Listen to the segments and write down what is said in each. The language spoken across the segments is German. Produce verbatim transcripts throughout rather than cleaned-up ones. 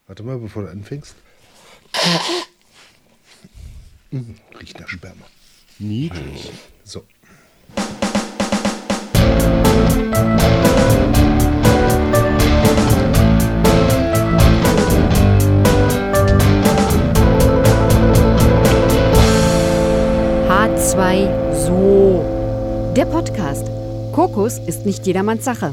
Warte mal, bevor du anfängst. Hm, riecht nach Sperma. Niedlich. So. H zwei So. Der Podcast. Kokos ist nicht jedermanns Sache.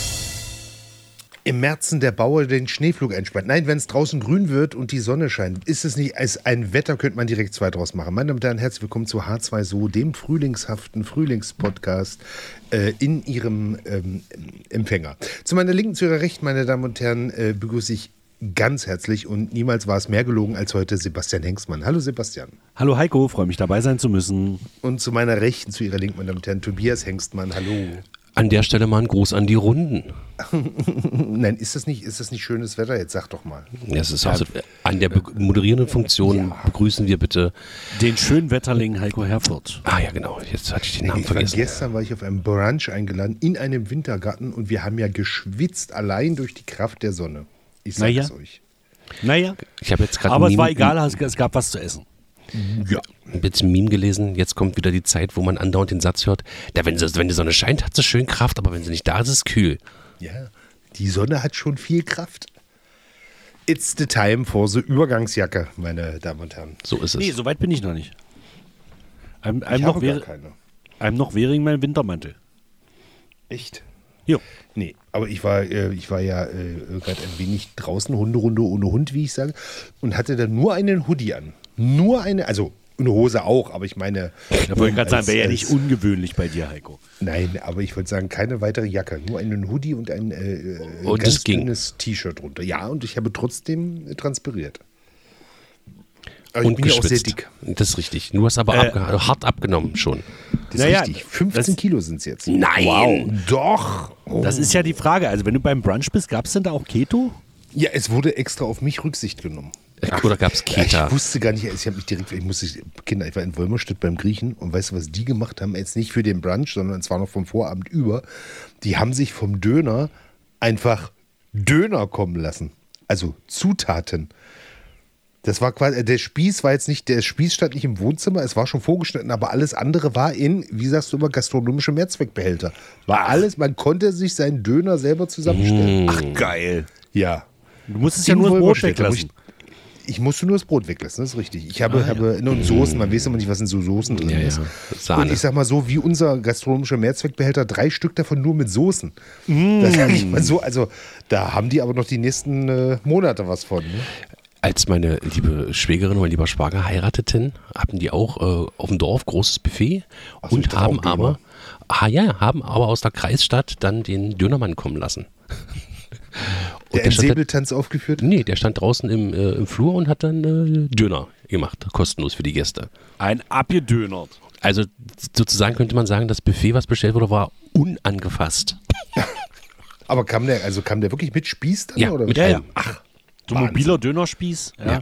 Im Märzen der Bauer den Schneepflug entspannt. Nein, wenn es draußen grün wird und die Sonne scheint, ist es nicht, als ein Wetter könnte man direkt zwei draus machen. Meine Damen und Herren, herzlich willkommen zu H zwei So, dem frühlingshaften Frühlingspodcast äh, in Ihrem ähm, Empfänger. Zu meiner Linken, zu Ihrer Rechten, meine Damen und Herren, äh, begrüße ich ganz herzlich und niemals war es mehr gelogen als heute Sebastian Hengstmann. Hallo Sebastian. Hallo Heiko, freue mich dabei sein zu müssen. Und zu meiner Rechten, zu Ihrer Linken, meine Damen und Herren, Tobias Hengstmann. Hallo. An der Stelle mal ein Gruß an die Runden. Nein, ist das nicht, ist das nicht schönes Wetter? Jetzt sag doch mal. Ja, es ist auch so, an der be- moderierenden Funktion Ja. begrüßen wir bitte Den schönen Wetterling Heiko Herfurth. Ah ja, genau, jetzt hatte ich den Namen Ich war, vergessen. gestern war ich auf einem Brunch eingeladen in einem Wintergarten und wir haben ja geschwitzt allein durch die Kraft der Sonne. Ich sag's Naja. euch. Naja, Ich habe jetzt gerade aber ein es war Meme- egal, es es gab was zu essen. Ja. ein bisschen Meme gelesen. Jetzt kommt wieder die Zeit, wo man andauernd den Satz hört, da, wenn, sie, wenn die Sonne scheint, hat sie schön Kraft, aber wenn sie nicht da ist, ist es kühl. Ja, die Sonne hat schon viel Kraft. It's the time for the Übergangsjacke, meine Damen und Herren. So ist es. Nee, so weit bin ich noch nicht. Einem, Ich einem, habe noch, gar wäre, keine. einem noch wäre mein Wintermantel. Echt? Jo. Nee, aber ich war, äh, ich war ja äh, gerade ein wenig draußen, Hunderunde ohne Hund, wie ich sage, und hatte dann nur einen Hoodie an. Nur eine, also eine Hose auch, aber ich meine... Da wollte ich gerade sagen, als- wäre ja als- nicht ungewöhnlich bei dir, Heiko. Nein, aber ich würde sagen, keine weitere Jacke. Nur einen Hoodie und ein äh, Und ganz es ging. dünnes T-Shirt drunter. Ja, und ich habe trotzdem äh, transpiriert. Aber ich Und bin ja auch sehr geschwitzt. dick. Das ist richtig. Du hast aber Äh, abge- hart abgenommen schon. Das ist Naja, richtig. fünfzehn das- Kilo sind es jetzt. Nein! Wow. Doch! Oh. Das ist ja die Frage. Also, wenn du beim Brunch bist, gab es denn da auch Keto? Ja, es wurde extra auf mich Rücksicht genommen. Oder gab es Kita? Ich wusste gar nicht, ich habe mich direkt, ich musste, Kinder, ich war in Wolmerstedt beim Griechen und weißt du, was die gemacht haben? Jetzt nicht für den Brunch, sondern es war noch vom Vorabend über. Die haben sich vom Döner einfach Döner kommen lassen. Also Zutaten. Das war quasi, der Spieß war jetzt nicht, der Spieß stand nicht im Wohnzimmer, es war schon vorgeschnitten, aber alles andere war in, wie sagst du immer, gastronomische Mehrzweckbehälter. War alles, man konnte sich seinen Döner selber zusammenstellen. Ach, geil. Ja. Du musstest ja In nur das Brot Wolmerstedt, da weglassen. muss Ich, ich musste nur das Brot weglassen, das ist richtig. Ich habe, Ah, ja. habe und Soßen, man weiß immer nicht, was in so Soßen drin Ja, ja. ist. Sahne. Und ich sag mal so, wie unser gastronomischer Mehrzweckbehälter, drei Stück davon nur mit Soßen. Das sage ich mal so. Also da haben die aber noch die nächsten äh, Monate was von. Ne? Als meine liebe Schwägerin, mein lieber Schwager heirateten, hatten die auch äh, auf dem Dorf großes Buffet Ach so, ich und dachte haben auch Döner. aber, ah, ja, haben aber aus der Kreisstadt dann den Dönermann kommen lassen. Und Der einen stand Säbeltanz aufgeführt da, nee, der stand draußen im, äh, im Flur und hat dann äh, Döner gemacht, kostenlos für die Gäste. Ein abgedönert. Also sozusagen könnte man sagen, das Buffet, was bestellt wurde, war unangefasst. Aber kam der, also kam der wirklich mit Spieß dann? Ja, oder? mit Ja, ja. allem. Ach, So Wahnsinn. mobiler Dönerspieß. Ja.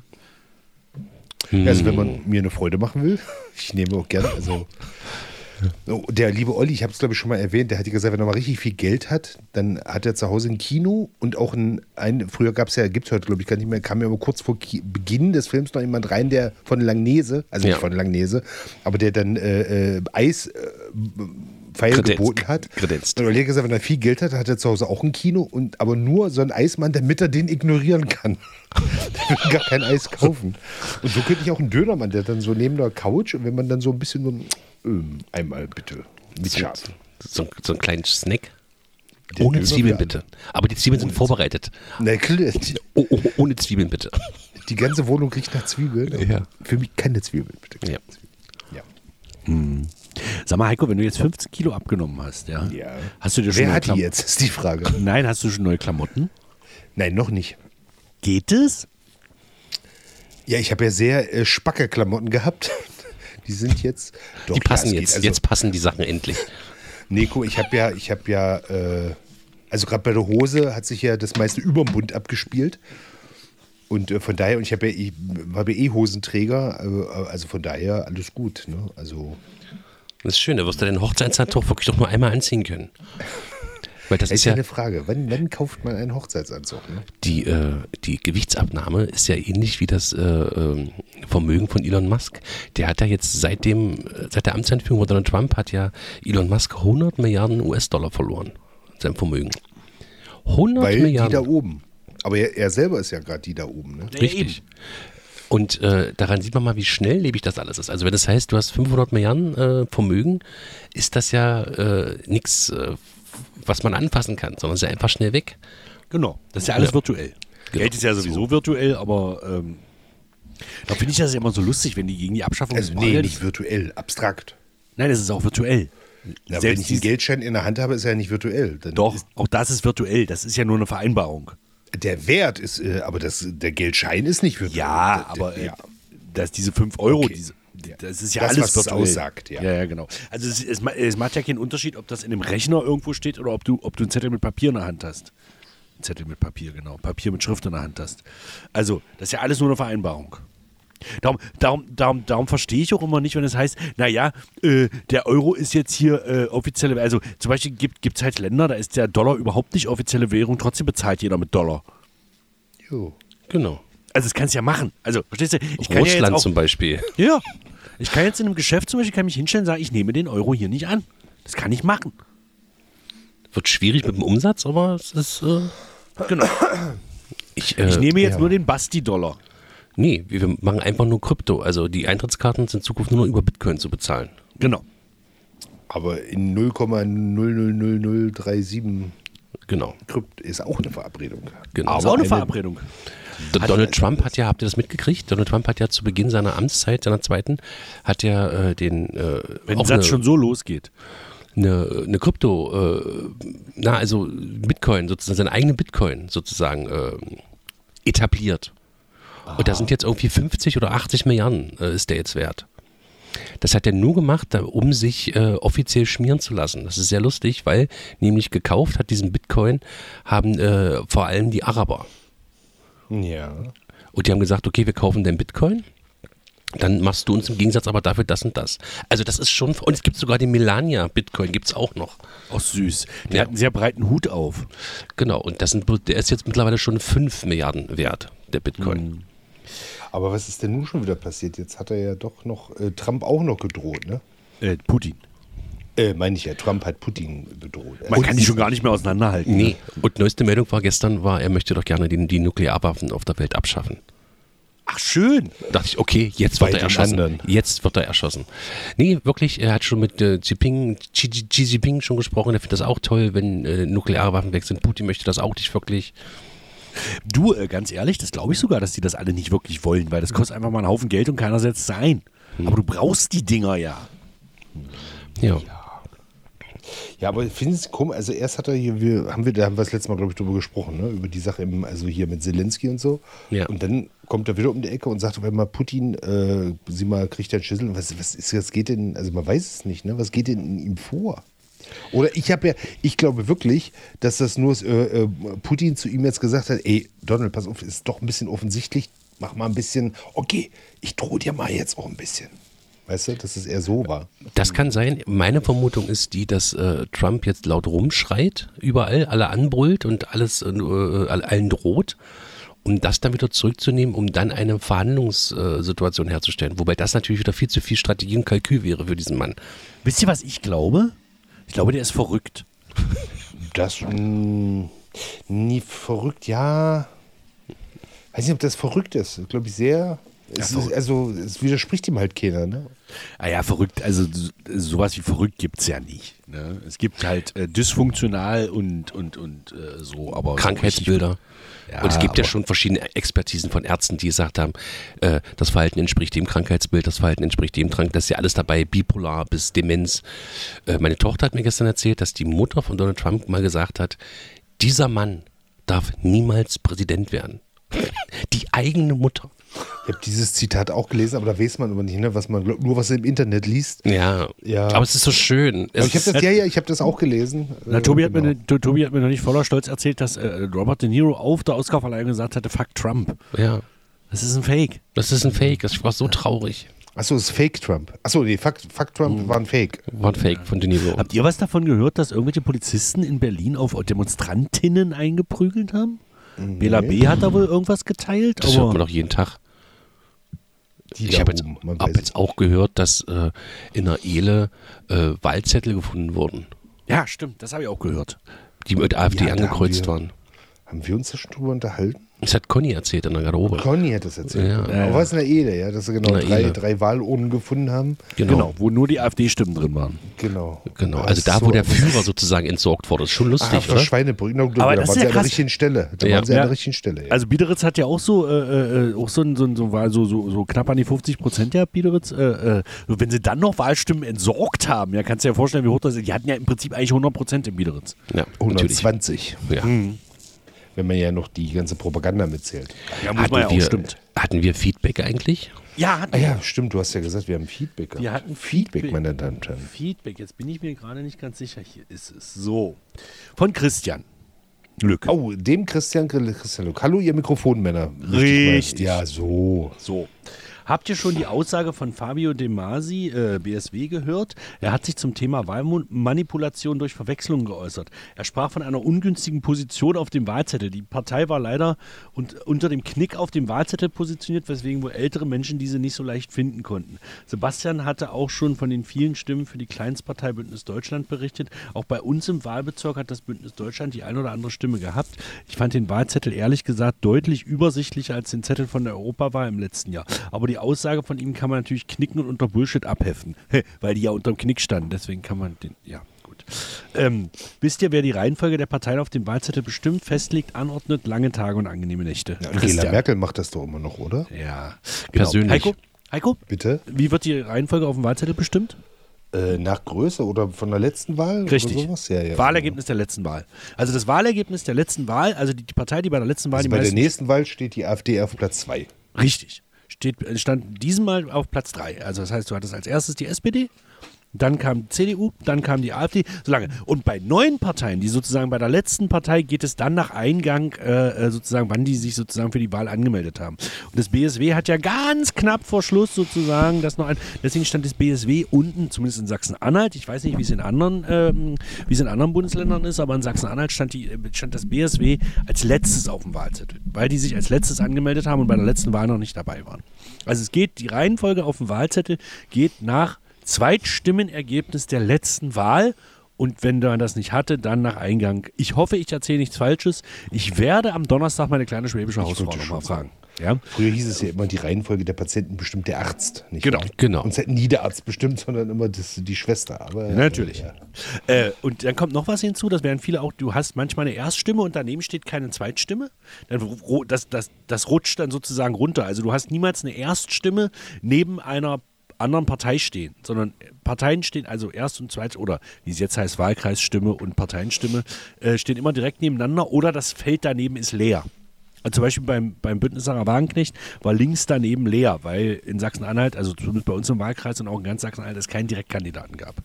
Ja. Also wenn man mir eine Freude machen will, ich nehme auch gerne, also oh, der liebe Olli, ich habe es glaube ich schon mal erwähnt, der hat gesagt, wenn er mal richtig viel Geld hat, dann hat er zu Hause ein Kino und auch ein, ein früher gab es ja, gibt es heute glaube ich gar nicht mehr, kam ja immer kurz vor Ki- Beginn des Films noch jemand rein, der von Langnese, also nicht Ja. von Langnese, aber der dann äh, äh, Eis äh, Pfeil Kredenzt. geboten hat. Kredenzt. Und Olli hat gesagt, wenn er viel Geld hat, hat er zu Hause auch ein Kino, und aber nur so ein Eismann, damit er den ignorieren kann. Der will gar kein Eis kaufen. Und so könnte ich auch einen Dönermann, der dann so neben der Couch, und wenn man dann so ein bisschen so, ähm, einmal bitte, mit So, Schaf. so, so einen kleinen Snack. Der Ohne Döner Zwiebeln für bitte. Aber die Zwiebeln sind vorbereitet. Na klar, die, Oh, oh, ohne Zwiebeln bitte. die ganze Wohnung riecht nach Zwiebeln. Ja. Für mich keine Zwiebeln, bitte. Keine Ja. Zwiebeln. Ja. Sag mal, Heiko, wenn du jetzt fünfzehn Kilo abgenommen hast, ja, Ja. hast du dir schon Wer neue hat die Klam- jetzt, ist die Frage. Nein, hast du schon neue Klamotten? Nein, noch nicht. Geht es? Ja, ich habe ja sehr äh, spacke Klamotten gehabt. Die sind jetzt. Doch, Die passen ja, es jetzt. geht. Also, Jetzt passen die Sachen endlich. Nico, ich habe ja, ich habe ja, äh, also gerade bei der Hose hat sich ja das meiste überm Bund abgespielt. Und äh, von daher, und ich habe ja, ich habe ja eh Hosenträger, äh, also von daher alles gut. Ne? Also Das ist schön, da wirst du dein Hochzeitshandtuch wirklich doch nur einmal anziehen können. Weil das Das ist ja, eine Frage. Wann, wann kauft man einen Hochzeitsanzug? Ne? die, äh, die Gewichtsabnahme ist ja ähnlich wie das äh, ähm, Vermögen von Elon Musk. Der hat ja jetzt seit dem, äh, seit der Amtseinführung von Donald Trump hat ja Elon Musk hundert Milliarden U S-Dollar verloren. Sein Vermögen. hundert Weil Milliarden. die da oben. Aber er, er selber ist ja gerade die da oben. Ne? Richtig. Und äh, daran sieht man mal, wie schnelllebig das alles ist. Also wenn das heißt, du hast fünfhundert Milliarden äh, Vermögen, ist das ja äh, nichts, äh, was man anfassen kann, sondern es ist ja einfach schnell weg. Genau, das ist ja alles Ja. virtuell. Genau. Geld ist ja sowieso virtuell, aber ähm, da finde ich das ja immer so lustig, wenn die gegen die Abschaffung Also des nee, Bargelds- nicht virtuell, abstrakt. Nein, das ist auch virtuell. Ja, wenn Selbst ich einen dies- Geldschein in der Hand habe, ist er ja nicht virtuell. Dann Doch, Ist, auch das ist virtuell. Das ist ja nur eine Vereinbarung. der Wert ist, äh, aber das, der Geldschein ist nicht virtuell. Ja, Der- aber äh, ja. dass diese fünf Euro, Okay. diese, das ist ja Das, alles was es virtuell. aussagt, ja. Ja, ja, genau. Also es, es, ma- es macht ja keinen Unterschied, ob das in einem Rechner irgendwo steht oder ob du, ob du einen Zettel mit Papier in der Hand hast. Ein Zettel mit Papier, genau. Papier mit Schrift in der Hand hast. Also, das ist ja alles nur eine Vereinbarung. Darum, darum, darum, darum verstehe ich auch immer nicht, wenn es heißt, naja, äh, der Euro ist jetzt hier äh, offizielle, also zum Beispiel gibt es halt Länder, da ist der Dollar überhaupt nicht offizielle Währung, trotzdem bezahlt jeder mit Dollar. Jo. Genau. Also das kannst du ja machen. Also, verstehst du? Ich kann ja jetzt Russland auch, zum Beispiel. ja, ich kann jetzt in einem Geschäft zum Beispiel kann mich hinstellen und sagen, ich nehme den Euro hier nicht an. Das kann ich machen. Wird schwierig mit dem Umsatz, aber es ist. Äh, Genau. ich, äh, Ich nehme jetzt ja. nur den Basti-Dollar. Nee, wir wir machen einfach nur Krypto. Also die Eintrittskarten sind in Zukunft nur noch über Bitcoin zu bezahlen. Genau. Aber in null Komma null null null null drei sieben Genau. Krypt ist auch eine Verabredung. genau. Das ist auch eine eine- Verabredung. Do- Donald Trump hat ja, habt ihr das mitgekriegt? Donald Trump hat ja zu Beginn seiner Amtszeit, seiner zweiten, hat er äh, den äh, Wenn auch der Satz eine, schon so losgeht. eine, eine Krypto, äh, na also Bitcoin, sozusagen seine eigene Bitcoin sozusagen äh, etabliert. Und da sind jetzt irgendwie fünfzig oder achtzig Milliarden äh, ist der jetzt wert. Das hat er nur gemacht, da, um sich äh, offiziell schmieren zu lassen. Das ist sehr lustig, weil nämlich gekauft hat diesen Bitcoin haben äh, vor allem die Araber. Ja. Und die haben gesagt, okay, wir kaufen den Bitcoin, dann machst du uns im Gegensatz aber dafür das und das. Also das ist schon, und es gibt sogar den Melania-Bitcoin, gibt es auch noch. Auch süß. Der Ja. hat einen sehr breiten Hut auf. Genau, und das sind, der ist jetzt mittlerweile schon fünf Milliarden wert, der Bitcoin. Aber was ist denn nun schon wieder passiert? Jetzt hat er ja doch noch, äh, Trump auch noch gedroht, ne? Äh, Putin. Äh, meine ich ja, Trump hat Putin bedroht. Man kann die schon gar nicht mehr auseinanderhalten. Nee, und neueste Meldung war gestern, war, er möchte doch gerne die, die Nuklearwaffen auf der Welt abschaffen. Ach, schön. Da dachte ich, okay, jetzt Bei wird er den erschossen. anderen. Jetzt wird er erschossen. Nee, wirklich, er hat schon mit äh, Xi Jinping, Xi, Xi Jinping schon gesprochen, er findet das auch toll, wenn äh, Nuklearwaffen weg sind. Putin möchte das auch nicht wirklich. Du, äh, ganz ehrlich, das glaube ich sogar, dass die das alle nicht wirklich wollen, weil das kostet einfach mal einen Haufen Geld und keiner setzt es ein. Aber du brauchst die Dinger ja. Ja. Ja, aber ich finde es komisch, also erst hat er hier, wir, haben wir, da haben wir das letzte Mal, glaube ich, drüber gesprochen, ne? Über die Sache im, also hier mit Zelensky und so. Ja. Und dann kommt er wieder um die Ecke und sagt auf einmal, Putin, äh, sieh mal, kriegt er einen Schüssel. Was, was ist, was geht denn, also man weiß es nicht, ne? Was geht denn in ihm vor? Oder ich habe ja, ich glaube wirklich, dass das nur äh, äh, Putin zu ihm jetzt gesagt hat, ey, Donald, pass auf, ist doch ein bisschen offensichtlich, mach mal ein bisschen, okay, ich drohe dir mal jetzt auch ein bisschen. Weißt du, dass es eher so war. Das kann sein. Meine Vermutung ist die, dass äh, Trump jetzt laut rumschreit, überall, alle anbrüllt und alles äh, allen droht, um das dann wieder zurückzunehmen, um dann eine Verhandlungssituation herzustellen. Wobei das natürlich wieder viel zu viel Strategie und Kalkül wäre für diesen Mann. Wisst ihr, was ich glaube? Ich glaube, der ist verrückt. Das, mh, nie verrückt, ja. Weiß nicht, ob das verrückt ist. Glaube ich sehr. Es Ja, ist, also, es widerspricht ihm halt keiner, ne? Ah ja, verrückt, also so- sowas wie verrückt gibt es ja nicht. Ne? Es gibt halt äh, dysfunktional und, und, und äh, so, aber. Krankheitsbilder. Ja, und es gibt ja aber- schon verschiedene Expertisen von Ärzten, die gesagt haben, äh, das Verhalten entspricht dem Krankheitsbild, das Verhalten entspricht dem Trank, das ist ja alles dabei, bipolar bis Demenz. Äh, meine Tochter hat mir gestern erzählt, dass die Mutter von Donald Trump mal gesagt hat, dieser Mann darf niemals Präsident werden. Die eigene Mutter. Ich habe dieses Zitat auch gelesen, aber da weiß man aber nicht, ne? Was man glaub, nur was im Internet liest. Ja, Ja. aber es ist so schön. Es Aber ich habe ist- das, ja, ja, ich habe das auch gelesen. Na, Äh, Tobi, hat genau. mir, ne- Tobi hat mir noch nicht voller Stolz erzählt, dass äh, Robert De Niro auf der Oscarverleihung gesagt hatte, fuck Trump. ja, Das ist ein Fake. das ist ein Fake, das war so traurig. Achso, das ist Fake Trump. Achso, nee, Fuck, Fuck Trump Mhm. war ein Fake. War ein Fake von De Niro. Habt ihr was davon gehört, dass irgendwelche Polizisten in Berlin auf Demonstrantinnen eingeprügelt haben? Nee. Bela B. hat da wohl irgendwas geteilt. Das aber hört man doch jeden Tag. Die Ich da habe jetzt, oben, man hab weiß jetzt es auch gehört, dass äh, in der Ehle äh, Wahlzettel gefunden wurden, ja, stimmt, das habe ich auch gehört. die mit AfD Ja, da angekreuzt haben wir- waren. nicht. Haben wir uns da schon drüber unterhalten? Das hat Conny erzählt in der Garderobe. Conny hat das erzählt. Ja. Genau. Aber was in der Ehe, ja, dass sie genau In der drei, Ehe. drei Wahlurnen gefunden haben. Genau. Genau, wo nur die AfD-Stimmen drin waren. Genau. Genau, Ach also da, so, wo der aber- Führer sozusagen entsorgt wurde. Das ist schon Ach, lustig, auf der oder? Schweinebrücke. No, Aber da das waren ist sie ja an der krass. richtigen Stelle. Da Ja. waren sie an Ja. der richtigen Stelle. Ja. Also Biederitz hat ja auch so, äh, äh, auch so, ein- so, ein- so, war so, so, so knapp an die fünfzig Prozent gehabt, Biederitz. Äh, äh, wenn sie dann noch Wahlstimmen entsorgt haben, ja, kannst du dir ja vorstellen, wie hoch das ist. Die hatten ja im Prinzip eigentlich hundert Prozent in Biederitz. Ja, natürlich. hundertzwanzig, Ja. wenn man ja noch die ganze Propaganda mitzählt. Ja, Hatten, wir, hatten wir Feedback eigentlich? Ja, hatten Ah ja, stimmt, du hast ja gesagt, wir haben Feedback gehabt. Wir hatten Feedback, Feedback. meine Damen und Herren. Feedback, jetzt bin ich mir gerade nicht ganz sicher. Hier ist es. So. Von Christian Lück. Oh, dem Christian Christian Luck. Hallo, ihr Mikrofonmänner. Richtig. Ja, so. So. Habt ihr schon die Aussage von Fabio De Masi, äh, B S W, gehört? Er hat sich zum Thema Wahlmanipulation durch Verwechslungen geäußert. Er sprach von einer ungünstigen Position auf dem Wahlzettel. Die Partei war leider und, unter dem Knick auf dem Wahlzettel positioniert, weswegen wohl ältere Menschen diese nicht so leicht finden konnten. Sebastian hatte auch schon von den vielen Stimmen für die Kleinstpartei Bündnis Deutschland berichtet. Auch bei uns im Wahlbezirk hat das Bündnis Deutschland die ein oder andere Stimme gehabt. Ich fand den Wahlzettel ehrlich gesagt deutlich übersichtlicher als den Zettel von der Europawahl im letzten Jahr. Aber die Aussage von ihm kann man natürlich knicken und unter Bullshit abheften, weil die ja unterm Knick standen. Deswegen kann man den, ja gut. Ähm, wisst ihr, wer die Reihenfolge der Parteien auf dem Wahlzettel bestimmt, festlegt, anordnet, lange Tage und angenehme Nächte? Ja, Angela Christian. Merkel macht das doch immer noch, oder? Ja, Persönlich. Heiko? Heiko? Bitte? Wie wird die Reihenfolge auf dem Wahlzettel bestimmt? Äh, nach Größe oder von der letzten Wahl? Richtig. Oder sowas? Ja, ja. Wahlergebnis der letzten Wahl. Also das Wahlergebnis der letzten Wahl, also die, die Partei, die bei der letzten Wahl Also die bei der meisten... nächsten Wahl steht die AfD auf Platz zwei. Richtig. Steht, stand diesmal auf Platz drei. Also das heißt, du hattest als erstes die S P D, dann kam die C D U, dann kam die AfD, so lange. Und bei neuen Parteien, die sozusagen bei der letzten Partei, geht es dann nach Eingang äh, sozusagen, wann die sich sozusagen für die Wahl angemeldet haben. Und das B S W hat ja ganz knapp vor Schluss sozusagen das noch ein, deswegen stand das B S W unten, zumindest in Sachsen-Anhalt, ich weiß nicht, wie es in anderen, ähm, wie es in anderen Bundesländern ist, aber in Sachsen-Anhalt stand, die, stand das B S W als letztes auf dem Wahlzettel, weil die sich als letztes angemeldet haben und bei der letzten Wahl noch nicht dabei waren. Also es geht, die Reihenfolge auf dem Wahlzettel geht nach Zweitstimmenergebnis der letzten Wahl. Und wenn man das nicht hatte, dann nach Eingang. Ich hoffe, ich erzähle nichts Falsches. Ich werde am Donnerstag meine kleine schwäbische Hausfrau wollte nochmal schon fragen. Ja? Früher hieß es ja immer, die Reihenfolge der Patienten bestimmt der Arzt. Nicht Genau. wahr? Genau. Uns hätten nie der Arzt bestimmt, sondern immer das, die Schwester. Aber, Ja, natürlich. Ja. Äh, und dann kommt noch was hinzu, das werden viele auch, du hast manchmal eine Erststimme und daneben steht keine Zweitstimme. Dann, ru- das, das, das rutscht dann sozusagen runter. Also du hast niemals eine Erststimme neben einer anderen Partei stehen, sondern Parteien stehen, also Erst- und Zweit- oder wie es jetzt heißt, Wahlkreisstimme und Parteienstimme, äh, stehen immer direkt nebeneinander oder das Feld daneben ist leer. Also zum Beispiel beim, beim Bündnis Sarah Wagenknecht war links daneben leer, weil in Sachsen-Anhalt, also zumindest bei uns im Wahlkreis und auch in ganz Sachsen-Anhalt, es keinen Direktkandidaten gab.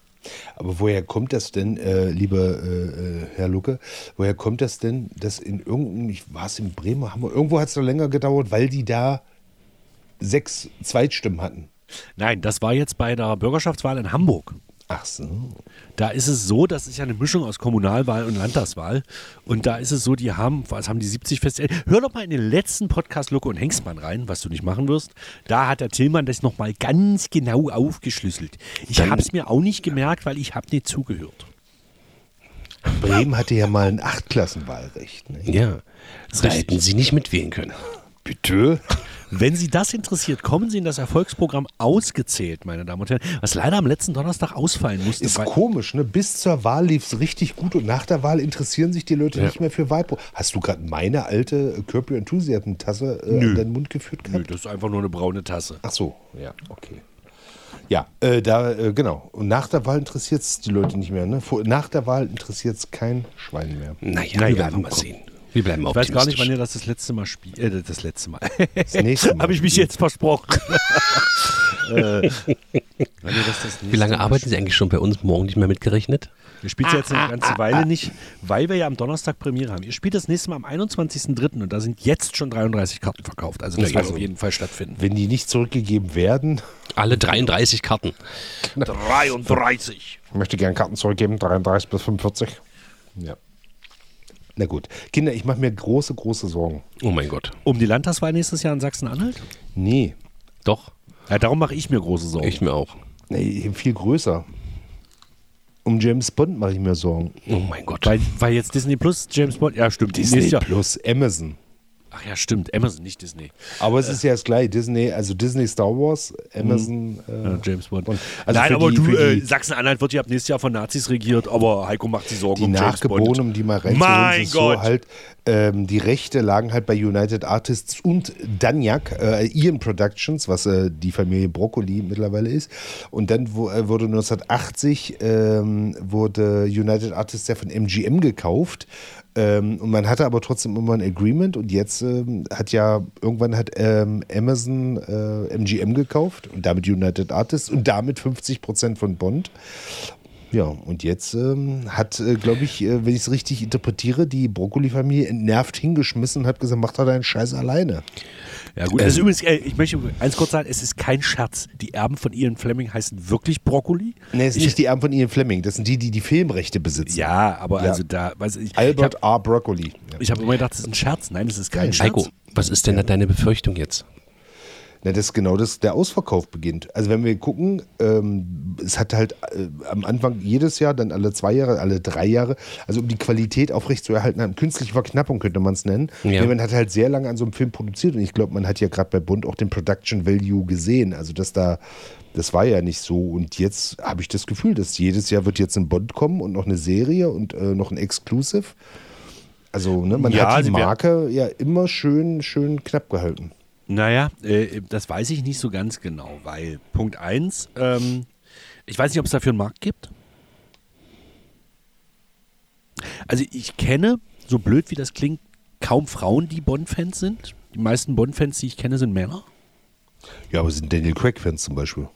Aber woher kommt das denn, äh, lieber äh, Herr Lucke, woher kommt das denn, dass in irgendeinem, ich war es in Bremen, Hamburg, irgendwo hat es noch länger gedauert, weil die da sechs Zweitstimmen hatten? Nein, das war jetzt bei der Bürgerschaftswahl in Hamburg. Ach so. Da ist es so, das ist ja eine Mischung aus Kommunalwahl und Landtagswahl. Und da ist es so, die haben, was haben die siebzig festgestellt? Hör doch mal in den letzten Podcast Lucke und Hengstmann rein, was du nicht machen wirst. Da hat der Tillmann das nochmal ganz genau aufgeschlüsselt. Ich habe es mir auch nicht gemerkt, weil ich habe nicht zugehört. Bremen hatte ja mal ein Achtklassenwahlrecht. Ne? Ja, da richtig. hätten sie nicht mitwählen können. Bitte? Wenn Sie das interessiert, kommen Sie in das Erfolgsprogramm Ausgezählt, meine Damen und Herren, was leider am letzten Donnerstag ausfallen musste. Ist weil- komisch, ne? Bis zur Wahl lief es richtig gut und nach der Wahl interessieren sich die Leute nicht mehr für Wahlprogramm. Hast du gerade meine alte Curb Your Enthusiasm-Tasse äh, an deinen Mund geführt Nö, gehabt? das ist einfach nur eine braune Tasse. Ach so, ja, okay. Ja, äh, da, äh, genau. Und nach der Wahl interessiert es die Leute nicht mehr, ne? Vor, nach der Wahl interessiert es kein Schwein mehr. Naja, Naja, wir werden nun mal komm. sehen. Wir bleiben Ich weiß gar nicht, optimistisch. wann ihr das das letzte Mal spielt. Äh, das letzte Mal. Das nächste Mal. Habe ich mich jetzt versprochen. äh, wann ihr das das Wie lange nächste Mal arbeiten Sie eigentlich schon bei uns? Morgen nicht mehr mitgerechnet? Wir spielen es jetzt eine ganze Weile nicht, weil wir ja am Donnerstag Premiere haben. Ihr spielt das nächste Mal am einundzwanzigsten dritten und da sind jetzt schon dreiunddreißig Karten verkauft. Also das Ja, wird also- auf jeden Fall stattfinden. Wenn die nicht zurückgegeben werden, Alle dreiunddreißig Karten. dreiunddreißig. ich möchte gerne Karten zurückgeben, dreiunddreißig bis fünfundvierzig. Ja. Na gut. Kinder, ich mache mir große, große Sorgen. Oh mein Gott. Um die Landtagswahl nächstes Jahr in Sachsen-Anhalt? Nee, Doch, Ja, darum mache ich mir große Sorgen. ich mir auch. nee, viel größer. Um James Bond mache ich mir Sorgen. Oh mein Gott. Weil, weil jetzt Disney Plus, James Bond, ja stimmt. Disney nächstes Jahr- plus Amazon. Ach ja, stimmt. Amazon, nicht Disney. Aber es ist ja das gleiche. Disney, also Disney Star Wars, Amazon. Äh, Ja, James Bond. und- also Nein, für aber die- du, für äh, die- Sachsen-Anhalt wird ja ab nächstes Jahr von Nazis regiert, aber Heiko macht sich Sorgen Die um James Bond. Nachgeborenen, um die mal reinzuholen, Mein ist Gott. so halt, ähm, die Rechte lagen halt bei United Artists und Danjak, äh, Ian Productions, was äh, die Familie Broccoli mittlerweile ist. Und dann wo, äh, wurde neunzehnhundertachtzig ähm, wurde United Artists ja von M G M gekauft. Ähm, und man hatte aber trotzdem immer ein Agreement und jetzt ähm, hat ja, irgendwann hat ähm, Amazon äh, M G M gekauft und damit United Artists und damit fünfzig Prozent von Bond. Ja, und jetzt ähm, hat, äh, glaube ich, äh, wenn ich es richtig interpretiere, die Brokkoli-Familie entnervt hingeschmissen und hat gesagt, mach da deinen Scheiß alleine. Ja gut, das ist übrigens, äh, ich möchte eins kurz sagen, es ist kein Scherz. Die Erben von Ian Fleming heißen wirklich Brokkoli. Nee, es sind nicht die Erben von Ian Fleming, das sind die, die die Filmrechte besitzen. Ja, aber Ja. also da, weiß ich, Albert ich A. Broccoli. Ja. habe hab immer gedacht, das ist ein Scherz. Nein, das ist kein Scherz. Heiko, was ist denn da deine Befürchtung jetzt? Na, das ist genau das, der Ausverkauf beginnt. Also wenn wir gucken, ähm, es hat halt äh, am Anfang jedes Jahr, dann alle zwei Jahre, alle drei Jahre, also um die Qualität aufrechtzuerhalten, eine künstliche Verknappung könnte man es nennen. Ja. Nee, man hat halt sehr lange an so einem Film produziert und ich glaube, man hat ja gerade bei Bond auch den Production Value gesehen. Also dass da, das war ja nicht so und jetzt habe ich das Gefühl, dass jedes Jahr wird jetzt ein Bond kommen und noch eine Serie und äh, noch ein Exclusive. Also ne, man Ja, hat die sie wär- Marke ja immer schön, schön knapp gehalten. Naja, äh, das weiß ich nicht so ganz genau, weil Punkt eins, ähm, ich weiß nicht, ob es dafür einen Markt gibt. Also ich kenne, so blöd wie das klingt, kaum Frauen, die Bond-Fans sind. Die meisten Bond-Fans, die ich kenne, sind Männer. Ja, aber sind Daniel Craig-Fans zum Beispiel.